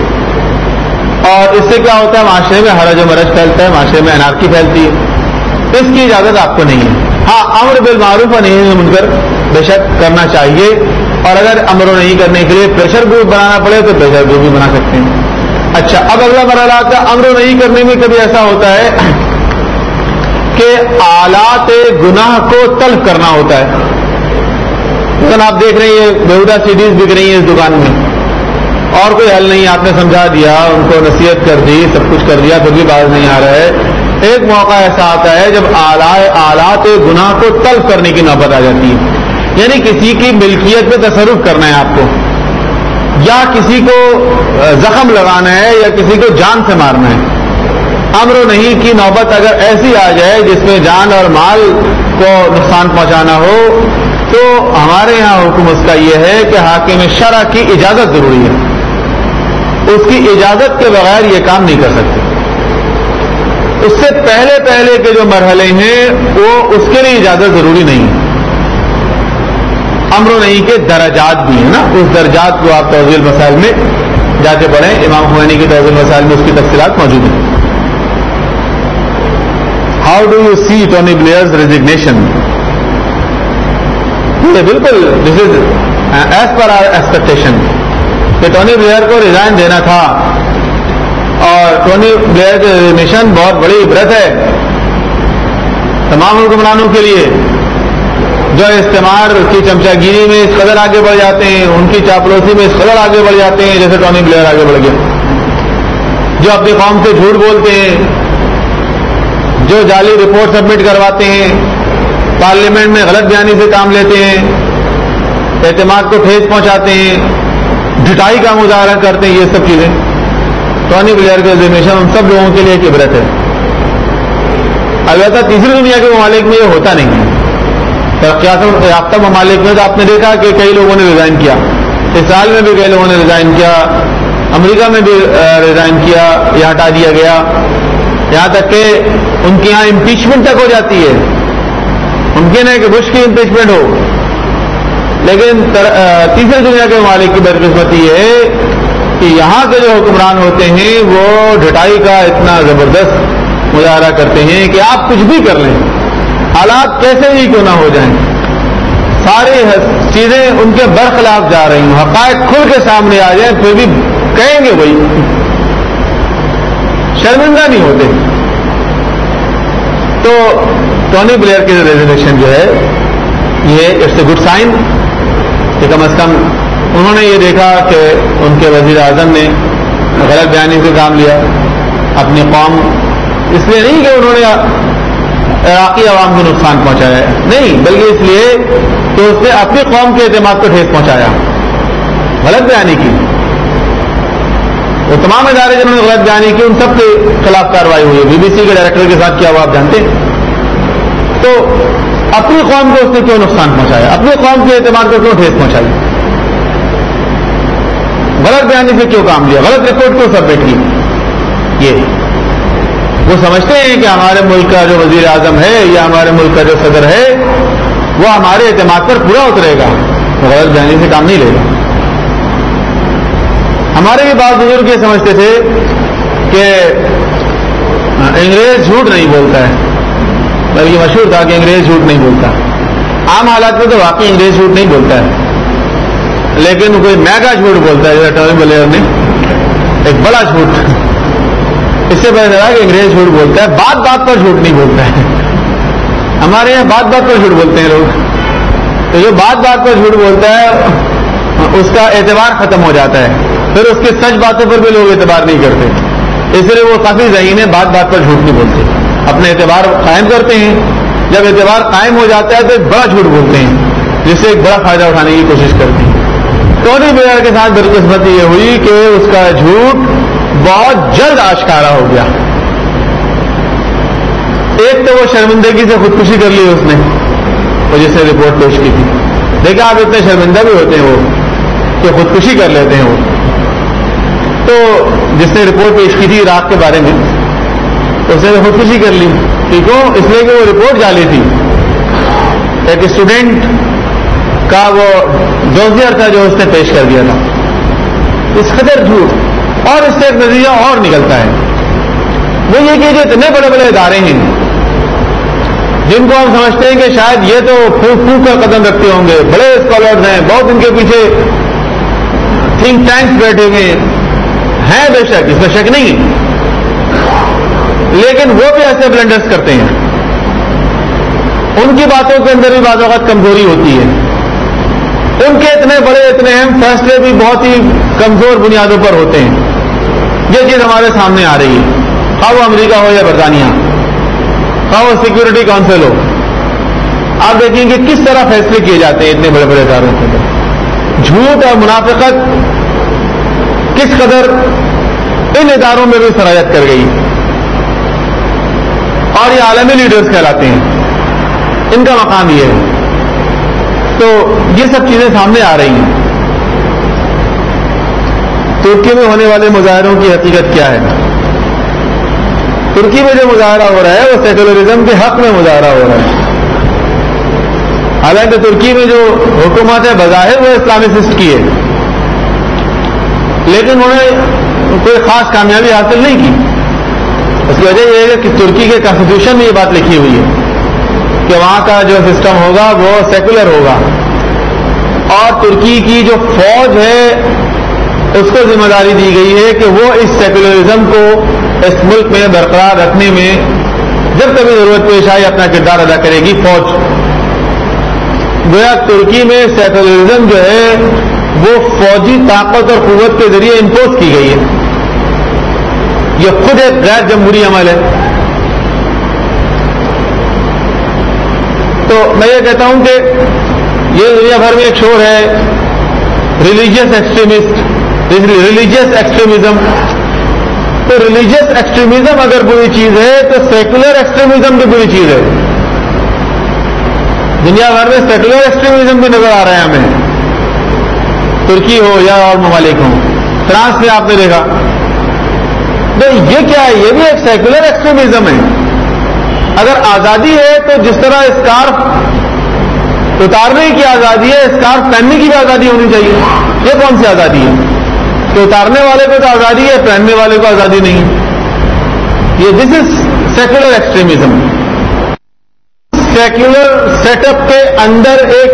اور اس سے کیا ہوتا ہے, معاشرے میں حرج و مرج پھیلتا ہے, معاشرے میں انارکی پھیلتی ہے. اس کی اجازت آپ کو نہیں ہے. ہاں امر بالمعروف اور نہی عن المنکر بے شک کرنا چاہیے, اور اگر امر و نہیں کرنے کے لیے پریشر گروپ بنانا پڑے تو پریشر گروپ بھی بنا سکتے ہیں. اچھا, اب اگلا مرحلہ آتا ہے امر و نہیں کرنے میں. کبھی ایسا ہوتا ہے کہ آلات گناہ کو تلف کرنا ہوتا ہے. مثلا آپ دیکھ رہے ہیں بیہودہ سیڈیز بک رہی ہیں اس دکان میں, اور کوئی حل نہیں, آپ نے سمجھا دیا, ان کو نصیحت کر دی, سب کچھ کر دیا, پھر بھی باز نہیں آ رہا ہے. ایک موقع ایسا آتا ہے جب آلات گناہ کو تلف کرنے کی نوبت آ جاتی ہے. یعنی کسی کی ملکیت پہ تصرف کرنا ہے آپ کو, یا کسی کو زخم لگانا ہے, یا کسی کو جان سے مارنا ہے. امر و نہی کی نوبت اگر ایسی آ جائے جس میں جان اور مال کو نقصان پہنچانا ہو, تو ہمارے یہاں حکم اس کا یہ ہے کہ حاکم شرع کی اجازت ضروری ہے. اس کی اجازت کے بغیر یہ کام نہیں کر سکتے. اس سے پہلے کے جو مرحلے ہیں وہ اس کے لیے اجازت ضروری نہیں ہے. امر و نہی کے درجات بھی ہیں نا, اس درجات کو آپ توضیح المسائل میں جا کے پڑھیں. امام خمینی کی توضیح المسائل میں اس کی تفصیلات موجود ہیں. How do you see Tony Blair's resignation? بالکل this is as per our expectation کہ ٹونی بلیئر کو ریزائن دینا تھا, اور ٹونی بلیئر کی ریزگنیشن بہت بڑی عبرت ہے تمام حکمرانوں کے لیے جو استعمار کی چمچا گیری میں اس قدر آگے بڑھ جاتے ہیں, ان کی چاپلوسی میں اس قدر آگے بڑھ جاتے ہیں جیسے ٹونی بلیئر آگے بڑھ گیا, جو اپنی قوم سے جھوٹ بولتے ہیں, جو جعلی رپورٹ سبمٹ کرواتے ہیں، پارلیمنٹ میں غلط بیانی سے کام لیتے ہیں، اعتماد کو ٹھیس پہنچاتے ہیں، ڈٹائی کا مظاہرہ کرتے ہیں، یہ سب چیزیں ٹونی بلیئر کے ریزگنیشن ان سب لوگوں کے لیے ایک عبرت ہے. البتہ تیسری دنیا کے ممالک میں یہ ہوتا نہیں ہے. ترقیات یافتہ ممالک میں تو آپ نے دیکھا کہ کئی لوگوں نے ریزائن کیا، اسرائیل میں بھی کئی لوگوں نے ریزائن کیا، امریکہ میں بھی ریزائن کیا یا ہٹا دیا گیا، یہاں تک کہ ان کے یہاں امپیچمنٹ تک ہو جاتی ہے. ممکن ہے کہ بش کی امپیچمنٹ ہو، لیکن تیسری دنیا کے ممالک کی بدقسمتی یہ ہے کہ یہاں کے جو حکمران ہوتے ہیں وہ ڈٹائی کا اتنا زبردست مظاہرہ کرتے ہیں کہ آپ کچھ بھی کر لیں، حالات کیسے ہی کیوں نہ ہو جائیں، ساری چیزیں ان کے برخلاف جا رہی ہیں، حقائق کھل کے سامنے آ جائیں پھر بھی کہیں گے وہی، شرمندہ نہیں ہوتے. تو ٹونی بلیئر کی ریزگنیشن جو ہے یہ اٹس اے گڈ سائن کہ کم از کم انہوں نے یہ دیکھا کہ ان کے وزیر اعظم نے غلط بیانی سے کام لیا. اپنی قوم اس لیے نہیں کہ انہوں نے عراقی عوام کو نقصان پہنچایا ہے، نہیں، بلکہ اس لیے کہ اس نے اپنی قوم کے اعتماد کو ٹھیس پہنچایا، غلط بیانی کی. وہ تمام ادارے جنہوں نے غلط بیانی کی ان سب کے خلاف کارروائی ہوئی. بی بی سی کے ڈائریکٹر کے ساتھ کیا ہوا آپ جانتے ہیں. تو اپنی قوم کو اس نے کیوں نقصان پہنچایا، اپنی قوم کے اعتماد کو کیوں ٹھیس پہنچائی، غلط بیانی سے کیوں کام لیا، غلط رپورٹ کیوں سبمٹ کی. یہ وہ سمجھتے ہیں کہ ہمارے ملک کا جو وزیر اعظم ہے یا ہمارے ملک کا جو صدر ہے وہ ہمارے اعتماد پر پورا اترے گا، غلط بیانی سے کام نہیں لے گا. ہمارے بھی بعض بزرگ یہ سمجھتے تھے کہ انگریز جھوٹ نہیں بولتا ہے، بلکہ مشہور تھا کہ انگریز جھوٹ نہیں بولتا. عام حالات میں تو واقعی انگریز جھوٹ نہیں بولتا ہے، لیکن کوئی میگا جھوٹ بولتا ہے جیسا ٹونی بلیئر نے، ایک بڑا جھوٹ. اس سے پتا چلا کہ انگریز جھوٹ بولتا ہے، بات بات پر جھوٹ نہیں بولتا ہے. ہمارے یہاں بات بات پر جھوٹ بولتے ہیں لوگ، تو جو بات بات پر جھوٹ بولتا ہے اس کا اعتبار ختم ہو جاتا ہے، پھر اس کے سچ باتوں پر بھی لوگ اعتبار نہیں کرتے. اس لیے وہ کافی ذہین ہے، بات بات پر جھوٹ نہیں بولتے، اپنے اعتبار قائم کرتے ہیں. جب اعتبار قائم ہو جاتا ہے تو ایک بڑا جھوٹ بولتے ہیں جس سے ایک بڑا فائدہ اٹھانے کی کوشش کرتے ہیں. ٹونی بلیئر کے ساتھ بدقسمتی یہ ہوئی کہ اس کا جھوٹ بہت جلد آشکارا ہو گیا. ایک تو وہ شرمندگی سے خودکشی کر لی اس نے، وہ جس نے رپورٹ پیش کی تھی. دیکھا آپ اتنے شرمندہ بھی ہوتے ہیں وہ کہ خودکشی کر لیتے ہیں. وہ تو جس نے رپورٹ پیش کی تھی عراق کے بارے میں اس نے خودکشی کر لی. کیوں؟ اس لیے کہ وہ رپورٹ جعلی تھی. ایک اسٹوڈنٹ کا وہ ڈوزیئر تھا جو اس نے پیش کر دیا تھا. اس قدر جھوٹ، اور اس سے ایک نتیجہ اور نکلتا ہے، وہ یہ کہ جو اتنے بڑے بڑے ادارے ہیں جن کو ہم سمجھتے ہیں کہ شاید یہ تو پھوک پھوک کر قدم رکھتے ہوں گے، بڑے اسکالرز ہیں، بہت ان کے پیچھے تھنک ٹینکس بیٹھے ہوئے ہیں، بے شک، اس میں شک نہیں ہے، لیکن وہ بھی ایسے بلنڈرز کرتے ہیں. ان کی باتوں کے اندر بھی بعض اوقات کمزوری ہوتی ہے. ان کے اتنے بڑے اتنے اہم فیصلے بھی بہت ہی کمزور بنیادوں پر ہوتے ہیں. یہ چیز ہمارے سامنے آ رہی ہے، خواہ وہ امریکہ ہو یا برطانیہ، خواہ وہ سیکورٹی کونسل ہو. آپ دیکھیں کہ کس طرح فیصلے کیے جاتے ہیں اتنے بڑے بڑے اداروں کے اندر. جھوٹ اور منافقت کس قدر ان اداروں میں بھی سرایت کر گئی، اور یہ عالمی لیڈرز کہلاتے ہیں، ان کا مقام یہ ہے. تو یہ سب چیزیں سامنے آ رہی ہیں. ترکی میں ہونے والے مظاہروں کی حقیقت کیا ہے؟ ترکی میں جو مظاہرہ ہو رہا ہے وہ سیکولرزم کے حق میں مظاہرہ ہو رہا ہے. حالانکہ ترکی میں جو حکومت ہے بظاہر وہ اسلامسٹ کی ہے، لیکن انہوں نے کوئی خاص کامیابی حاصل نہیں کی. اس کی وجہ یہ ہے کہ ترکی کے کانسٹیٹیوشن میں یہ بات لکھی ہوئی ہے کہ وہاں کا جو سسٹم ہوگا وہ سیکولر ہوگا، اور ترکی کی جو فوج ہے اس کو ذمہ داری دی گئی ہے کہ وہ اس سیکولرزم کو اس ملک میں برقرار رکھنے میں جب کبھی ضرورت پیش آئے اپنا کردار ادا کرے گی فوج. گویا ترکی میں سیکولرزم جو ہے وہ فوجی طاقت اور قوت کے ذریعے امپوز کی گئی ہے. یہ خود ایک غیر جمہوری عمل ہے. تو میں یہ کہتا ہوں کہ یہ دنیا بھر میں ایک شور ہے ریلیجیس ایکسٹریمزم. تو ریلیجیس ایکسٹریمزم اگر بری چیز ہے تو سیکولر ایکسٹریمزم بھی بری چیز ہے. دنیا بھر میں سیکولر ایکسٹریمزم بھی نظر آ رہا ہے ہمیں, ترکی ہو یا اور ممالک ہوں. فرانس میں آپ نے دیکھا. تو یہ کیا ہے؟ یہ بھی ایک سیکولر ایکسٹریمزم ہے. اگر آزادی ہے تو جس طرح اسکارف اتارنے کی آزادی ہے, اسکارف پہننے کی بھی آزادی ہونی چاہیے. یہ کون سی آزادی ہے کہ اتارنے والے کو تو آزادی ہے, پہننے والے کو آزادی نہیں؟ یہ this is secular extremism. Secular setup کے اندر ایک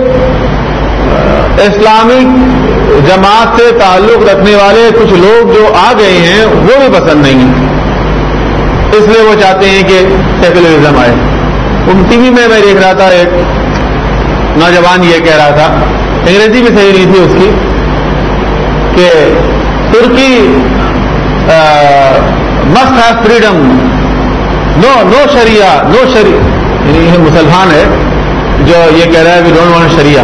اسلامک جماعت سے تعلق رکھنے والے کچھ لوگ جو آ گئے ہیں وہ بھی پسند نہیں ہیں, اس لیے وہ چاہتے ہیں کہ سیکولرزم آئے. ٹی وی میں دیکھ رہا تھا, ایک نوجوان یہ کہہ رہا تھا, انگریزی بھی صحیح نہیں تھی اس کی, کہ Turkey must have freedom, no sharia, یعنی یہ مسلمان ہے جو یہ کہہ رہا ہے we don't want sharia,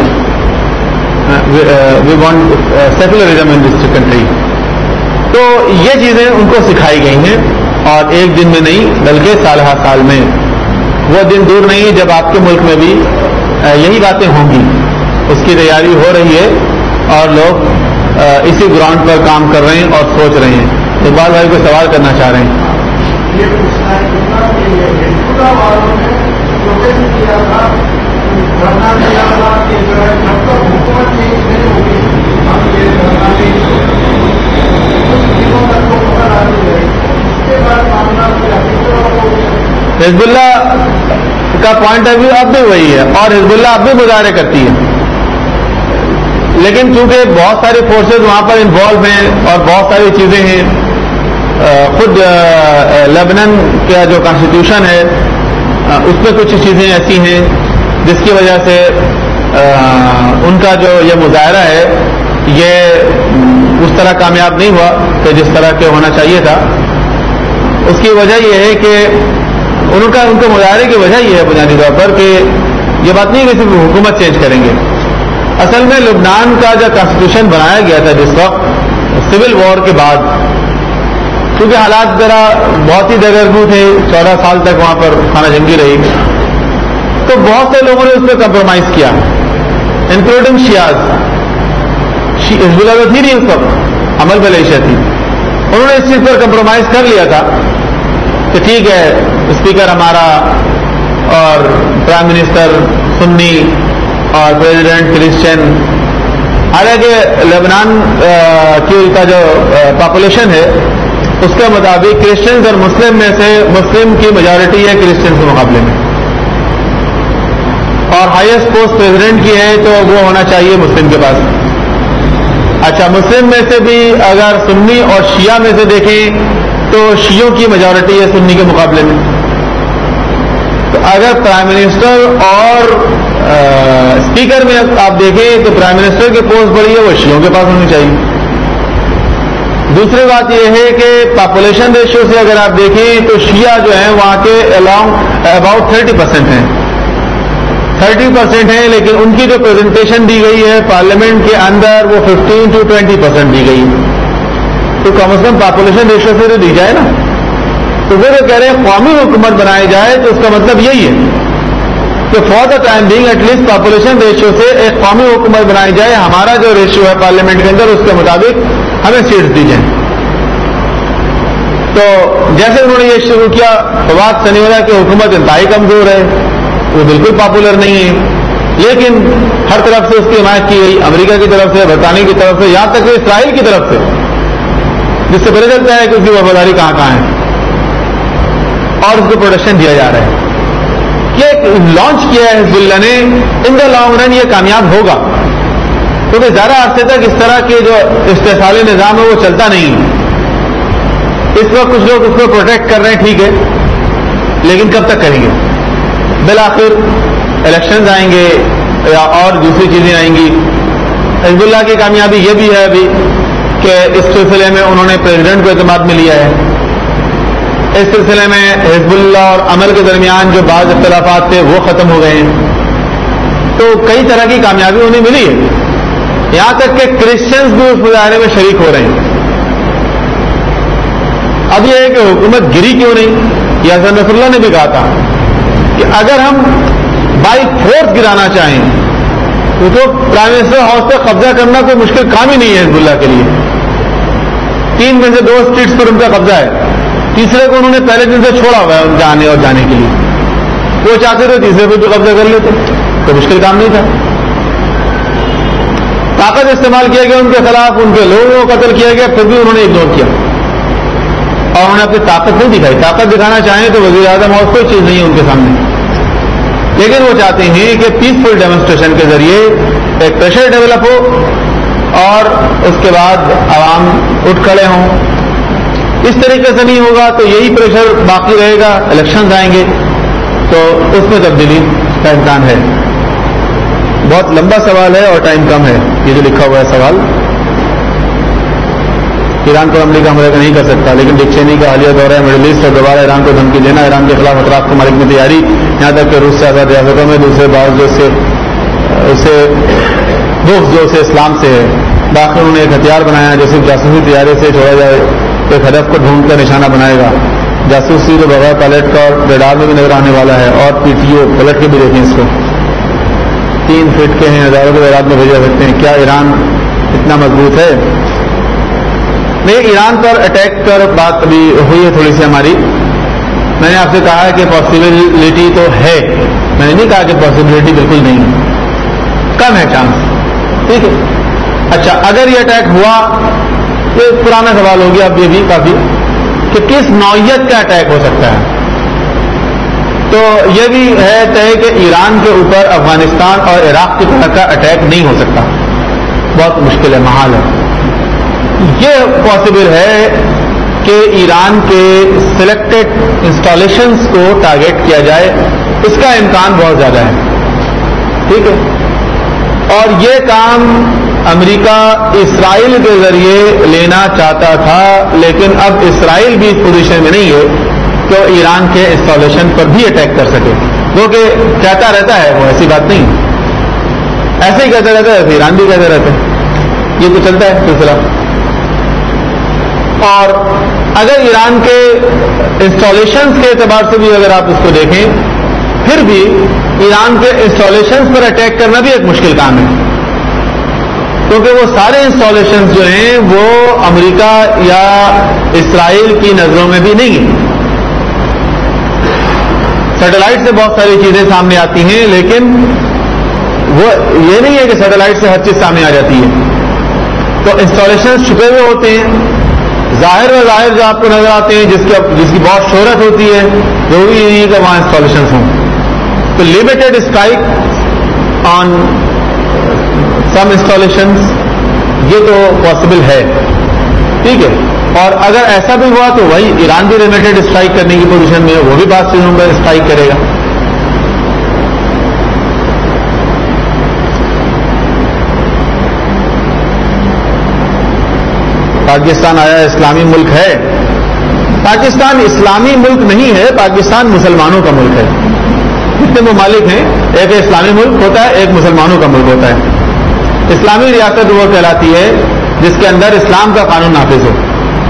we want secularism in this country. تو یہ چیزیں ان کو سکھائی گئی ہیں, اور ایک دن میں نہیں بلکہ سال ہر سال میں. وہ دن دور نہیں جب آپ کے ملک میں بھی یہی باتیں ہوں گی. اس کی تیاری ہو رہی ہے اور لوگ اسی گراؤنڈ پر کام کر رہے ہیں اور سوچ رہے ہیں. اقبال بھائی کو سوال کرنا چاہ رہے ہیں. حزب اللہ کا پوائنٹ آف ویو اب بھی وہی ہے, اور حزب اللہ اب بھی مظاہرے کرتی ہے, لیکن چونکہ بہت ساری فورسز وہاں پر انوالو ہیں اور بہت ساری چیزیں ہیں. خود لیبنان کا جو کانسٹیٹیوشن ہے اس میں کچھ چیزیں ایسی ہیں جس کی وجہ سے ان کا جو یہ مظاہرہ ہے یہ اس طرح کامیاب نہیں ہوا کہ جس طرح کے ہونا چاہیے تھا. اس کی وجہ یہ ہے کہ ان کے مظاہرے کی وجہ یہ ہے بنیادی طور پر کہ یہ بات نہیں کہ صرف حکومت چینج کریں گے. اصل میں لبنان کا جو کانسٹیٹیوشن بنایا گیا تھا جس وقت سول وار کے بعد, کیونکہ حالات ذرا بہت ہی دگرگو تھے, 14 سال تک وہاں پر خانہ جنگی رہی, تو بہت سے لوگوں نے اس پہ کمپرومائز کیا, انکلوڈنگ شیعز. حزب اللہ تو تھی نہیں اس وقت, عمل ملیشیا تھی. انہوں نے اس چیز پر کمپرومائز کر لیا تھا کہ ٹھیک ہے اسپیکر ہمارا اور پرائم منسٹر سنی اور پریزیڈنٹ کرسچن. حالانکہ لبنان کا جو پاپولیشن ہے اس کے مطابق کرسچنز اور مسلم میں سے مسلم کی میجورٹی ہے کرسچن کے مقابلے میں, اور ہائیسٹ پوسٹ پریزیڈنٹ کی ہے تو وہ ہونا چاہیے مسلم کے پاس. اچھا, مسلم میں سے بھی اگر سنی اور شیعہ میں سے دیکھیں تو شیعوں کی میجورٹی ہے سنی کے مقابلے میں. تو اگر پرائم منسٹر اور اسپیکر میں آپ دیکھیں تو پرائم منسٹر کی پوسٹ بڑی ہے وہ شیعوں کے پاس ہونی چاہیے. دوسری بات یہ ہے کہ پاپولیشن ریشیو سے اگر آپ دیکھیں تو شیعہ جو ہیں وہاں کے اباؤٹ 30% ہیں, 30% ہیں, لیکن ان کی جو پریزنٹیشن دی گئی ہے پارلیمنٹ کے اندر وہ 15 to 20% دی گئی. تو کم از کم پاپولیشن ریشیو سے تو دی جائے نا. تو وہ جو کہہ رہے ہیں قومی حکومت بنائی جائے تو اس کا مطلب یہی ہے کہ for the time being at least population ratio سے ایک قومی حکومت بنائی جائے. ہمارا جو ریشیو ہے پارلیمنٹ کے اندر اس کے مطابق ہمیں سیٹس دی جائیں. تو جیسے انہوں نے یہ شروع کیا فواد سنیولا کی حکومت انتہائی کمزور ہے, وہ بالکل پاپولر نہیں ہے, لیکن ہر طرف سے اس کی حمایت کی گئی, امریکہ کی طرف سے, برطانیہ کی طرف سے, یہاں تک کہ اسرائیل کی طرف سے, جس سے پتہ چلتا ہے کہ اس کی وفاداری کہاں کہاں ہے, اور اس کو پروٹیکشن دیا جا رہا ہے. یہ لانچ کیا ہے حزب اللہ نے, ان دا لانگ رن یہ کامیاب ہوگا, کیونکہ زیادہ عرصے تک اس طرح کے جو استحصالی نظام ہے وہ چلتا نہیں. اس وقت کچھ لوگ اس کو پروٹیکٹ کر رہے ہیں, ٹھیک ہے, لیکن کب تک کریں گے؟ بالآخر الیکشنز آئیں گے یا اور دوسری چیزیں آئیں گی. حزب اللہ کی کامیابی یہ بھی ہے ابھی کہ اس سلسلے میں انہوں نے پریزیڈنٹ کو اعتماد میں لیا ہے. اس سلسلے میں حزب اللہ اور عمل کے درمیان جو بعض اختلافات تھے وہ ختم ہو گئے ہیں. تو کئی طرح کی کامیابی انہیں ملی ہے، یہاں تک کہ کرسچنز بھی اس مظاہرے میں شریک ہو رہے ہیں۔ اب یہ ہے کہ حکومت گری کیوں نہیں؟ یہ حسن نصر اللہ نے بھی کہا تھا کہ اگر ہم بائی فورس گرانا چاہیں تو پرائم منسٹر ہاؤس پہ قبضہ کرنا کوئی مشکل کام ہی نہیں ہے حزب اللہ کے لیے۔ 3 میں سے 2 اسٹریٹس پر ان کا قبضہ ہے، تیسرے کو انہوں نے پہلے دن سے چھوڑا ہوا ہے جانے اور جانے کے لیے۔ وہ چاہتے تھے تیسرے پہ بھی قبضہ کر لیتے، کوئی مشکل کام نہیں تھا۔ طاقت استعمال کیا گیا ان کے خلاف، ان کے لوگوں کو قتل کیا گیا، پھر بھی انہوں نے اگنور کیا اور انہوں نے اپنی طاقت نہیں دکھائی۔ طاقت دکھانا چاہیں تو وزیر اعظم اور کوئی چیز نہیں ہے ان کے سامنے، لیکن وہ چاہتے ہیں کہ پیسفل ڈیمونسٹریشن کے ذریعے ایک پریشر ڈیولپ ہو اور اس کے بعد عوام اٹھ کھڑے ہوں۔ اس طریقے سے نہیں ہوگا تو یہی پریشر باقی رہے گا، الیکشنز آئیں گے تو اس میں تبدیلی کا امکان ہے۔ بہت لمبا سوال ہے اور ٹائم کم ہے، یہ جو لکھا ہوا ہے سوال۔ ایران پر امریکہ حملہ نہیں کر سکتا، لیکن ڈک چینی کا حالیہ دورہ مڈل ایسٹ اور دوبارہ ایران کو دھمکی دینا، ایران کے خلاف اطراف کو مارنے کی تیاری، یہاں تک کہ روس سے آزاد ریاستوں میں دوسرے بعض جو اسے اسلام سے ہے۔ باقی انہوں نے ایک ہتھیار بنایا جو صرف جاسوسی تیاری سے چھوڑا جائے، ایک ہدف کو ڈھونڈ کر نشانہ بنائے گا۔ جاسوسی تو بغیر پائلٹ کا اور ریڈار میں بھی نظر آنے والا ہے، اور پی ٹی او پلٹ کے بھی دیکھیں اس کو۔ 3 فٹ کے ہیں، ہزاروں کے تعداد میں بھیجا سکتے ہیں۔ کیا ایران اتنا مضبوط ہے؟ نہیں، ایران پر اٹیک پر بات ابھی ہوئی ہے تھوڑی سی ہماری۔ میں نے آپ سے کہا ہے کہ پاسبلٹی تو ہے، میں نے نہیں کہا کہ پاسبلٹی بالکل نہیں ہے، کم ہے چانس، ٹھیک ہے۔ اچھا، اگر یہ اٹیک ہوا، یہ پرانا سوال ہو گیا اب یہ بھی کافی، کہ کس نوعیت کا اٹیک ہو سکتا ہے۔ تو یہ بھی ہے طے کہ ایران کے اوپر افغانستان اور عراق کی طرح کا اٹیک نہیں ہو سکتا، بہت مشکل ہے، محال ہے۔ یہ پاسبل ہے کہ ایران کے سلیکٹڈ انسٹالیشنز کو ٹارگیٹ کیا جائے، اس کا امکان بہت زیادہ ہے، ٹھیک ہے۔ اور یہ کام امریکہ اسرائیل کے ذریعے لینا چاہتا تھا، لیکن اب اسرائیل بھی اس پوزیشن میں نہیں ہے کہ ایران کے انسٹالیشن پر بھی اٹیک کر سکے، جو کہ کہتا رہتا ہے، وہ ایسی بات نہیں، ایسے ہی کہتا رہتا ہے، ایسے ایران بھی کہتا رہتا ہے، یہ تو چلتا ہے سلسلہ۔ اور اگر ایران کے انسٹالیشنز کے اعتبار سے بھی اگر آپ اس کو دیکھیں، پھر بھی ایران کے انسٹالیشنز پر اٹیک کرنا بھی ایک مشکل کام ہے، کیونکہ وہ سارے انسٹالیشنز جو ہیں وہ امریکہ یا اسرائیل کی نظروں میں بھی نہیں ہیں۔ سیٹلائٹ سے بہت ساری چیزیں سامنے آتی ہیں، لیکن وہ یہ نہیں ہے کہ سیٹلائٹ سے ہر چیز سامنے آ جاتی ہے، تو انسٹالیشنز چھپے ہوئے ہوتے ہیں، ظاہر جو آپ کو نظر آتے ہیں، جس کی بہت شہرت ہوتی ہے، ضروری نہیں ہے کہ وہاں انسٹالیشنز ہوں۔ تو limited strike on some installations, یہ تو پاسبل ہے، ٹھیک ہے۔ اور اگر ایسا بھی ہوا تو وہی ایران بھی لمیٹڈ اسٹرائک کرنے کی پوزیشن میں ہے، وہ بھی بعض چیزوں پر اسٹرائک کرے گا۔ پاکستان آیا اسلامی ملک ہے؟ پاکستان اسلامی ملک نہیں ہے، پاکستان مسلمانوں کا ملک ہے۔ جتنے ممالک ہیں، ایک اسلامی ملک ہوتا ہے، ایک مسلمانوں کا ملک ہوتا ہے۔ اسلامی ریاست وہ کہلاتی ہے جس کے اندر اسلام کا قانون نافذ ہو،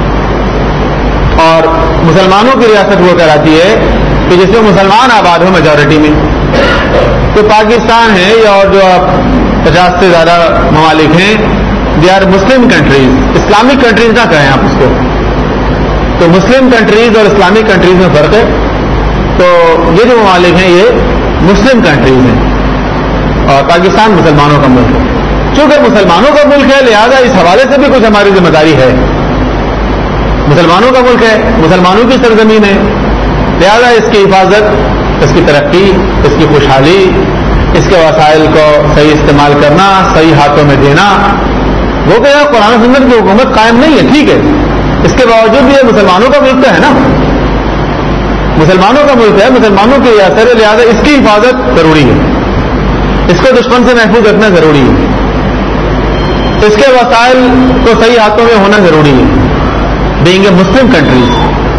اور مسلمانوں کی ریاست وہ کہلاتی ہے کہ جس میں مسلمان آباد ہو میجورٹی میں۔ تو پاکستان ہے یا اور جو 50 سے زیادہ ممالک ہیں، they are Muslim countries, Islamic countries نہ کہیں آپ اس کو۔ تو مسلم کنٹریز اور اسلامک کنٹریز میں فرق ہے۔ تو یہ جو ممالک ہیں یہ مسلم کنٹریز ہیں، اور پاکستان مسلمانوں کا ملک ہے۔ چونکہ مسلمانوں کا ملک ہے، لہذا اس حوالے سے بھی کچھ ہماری ذمہ داری ہے۔ مسلمانوں کا ملک ہے، مسلمانوں کی سرزمین ہے، لہذا اس کی حفاظت، اس کی ترقی، اس کی خوشحالی، اس کے وسائل کو صحیح استعمال کرنا، صحیح ہاتھوں میں دینا، وہ کہ قرآن و سنت کی حکومت قائم نہیں ہے، ٹھیک ہے، اس کے باوجود بھی یہ مسلمانوں کا ملک ہے نا، مسلمانوں کا ملک ہے، مسلمانوں کی ریاست ہے، لہذا اس کی حفاظت ضروری ہے، اس کو دشمن سے محفوظ رکھنا ضروری ہے، اس کے وسائل کو صحیح ہاتھوں میں ہونا ضروری ہے۔ بینگ اے مسلم کنٹریز،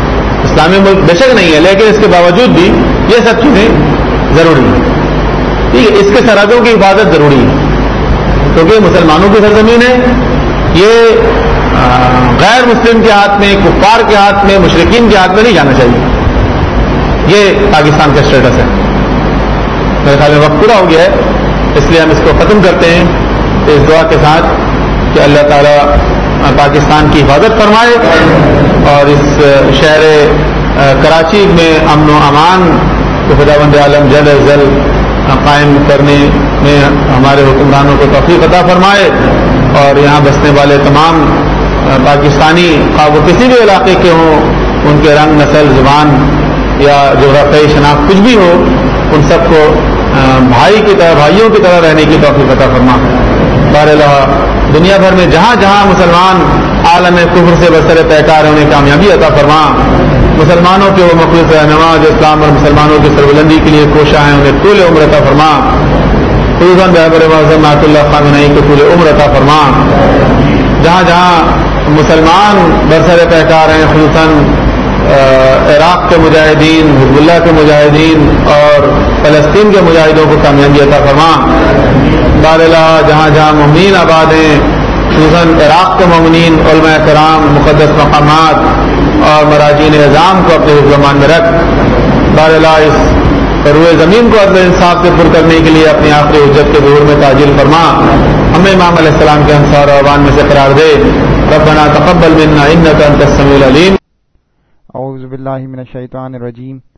اسلامی ملک بے شک نہیں ہے، لیکن اس کے باوجود بھی یہ سب چیزیں ضروری ہیں۔ ٹھیک ہے، اس کے سرحدوں کی حفاظت ضروری ہے، کیونکہ مسلمانوں کی سرزمین ہے، یہ غیر مسلم کے ہاتھ میں، کفار کے ہاتھ میں، مشرکین کے ہاتھ میں نہیں جانا چاہیے. یہ پاکستان کا اسٹیٹس ہے. میرے خیال میں وقت پورا ہو گیا ہے، اس لیے ہم اس کو ختم کرتے ہیں اس دعا کے ساتھ کہ اللہ تعالیٰ پاکستان کی حفاظت فرمائے اور اس شہر کراچی میں امن و امان کو خداوند عالم جل از جل قائم کرنے میں ہمارے حکمرانوں کو توفیق عطا فرمائے، اور یہاں بسنے والے تمام پاکستانی خواہ وہ کسی بھی علاقے کے ہوں، ان کے رنگ، نسل، زبان یا جغرافیائی شناخت کچھ بھی ہو، ان سب کو بھائی کی طرح، بھائیوں کی طرح رہنے کی توفیق عطا فرما. بہرحال دنیا بھر میں جہاں جہاں مسلمان عالم کفر سے برسر پیکار ہونے کامیابی عطا فرما. مسلمانوں کے وہ مخلص رہنما جو اسلام اور مسلمانوں کی سربلندی کے لیے کوشاں ہیں، انہیں طول عمر عطا فرما. خصوصاً رہبر معظم آیت اللہ خان نئی کو طول عمر عطا فرما. جہاں جہاں مسلمان برسر پیکار ہیں، خصوصاً عراق کے مجاہدین، حزب اللہ کے مجاہدین اور فلسطین کے مجاہدوں کو کامیابی عطا فرما. باراللہ جہاں جہاں مومنین آباد ہیں، خصوصاً عراق کے مومنین، علماء کرام، مقدس مقامات اور مراجعین اعظام کو اپنے حفظ و امان میں رکھ. باراللہ اس روئے زمین کو عدل انصاف سے پر کرنے کے لیے اپنی آخری حجت کے ظہور میں تعجیل فرما. ہمیں امام علیہ السلام کے انصار و اوان میں سے قرار دے. ربنا تقبل منا انک انت السمیع العلیم. اعوذ باللہ من الشیطان الرجیم.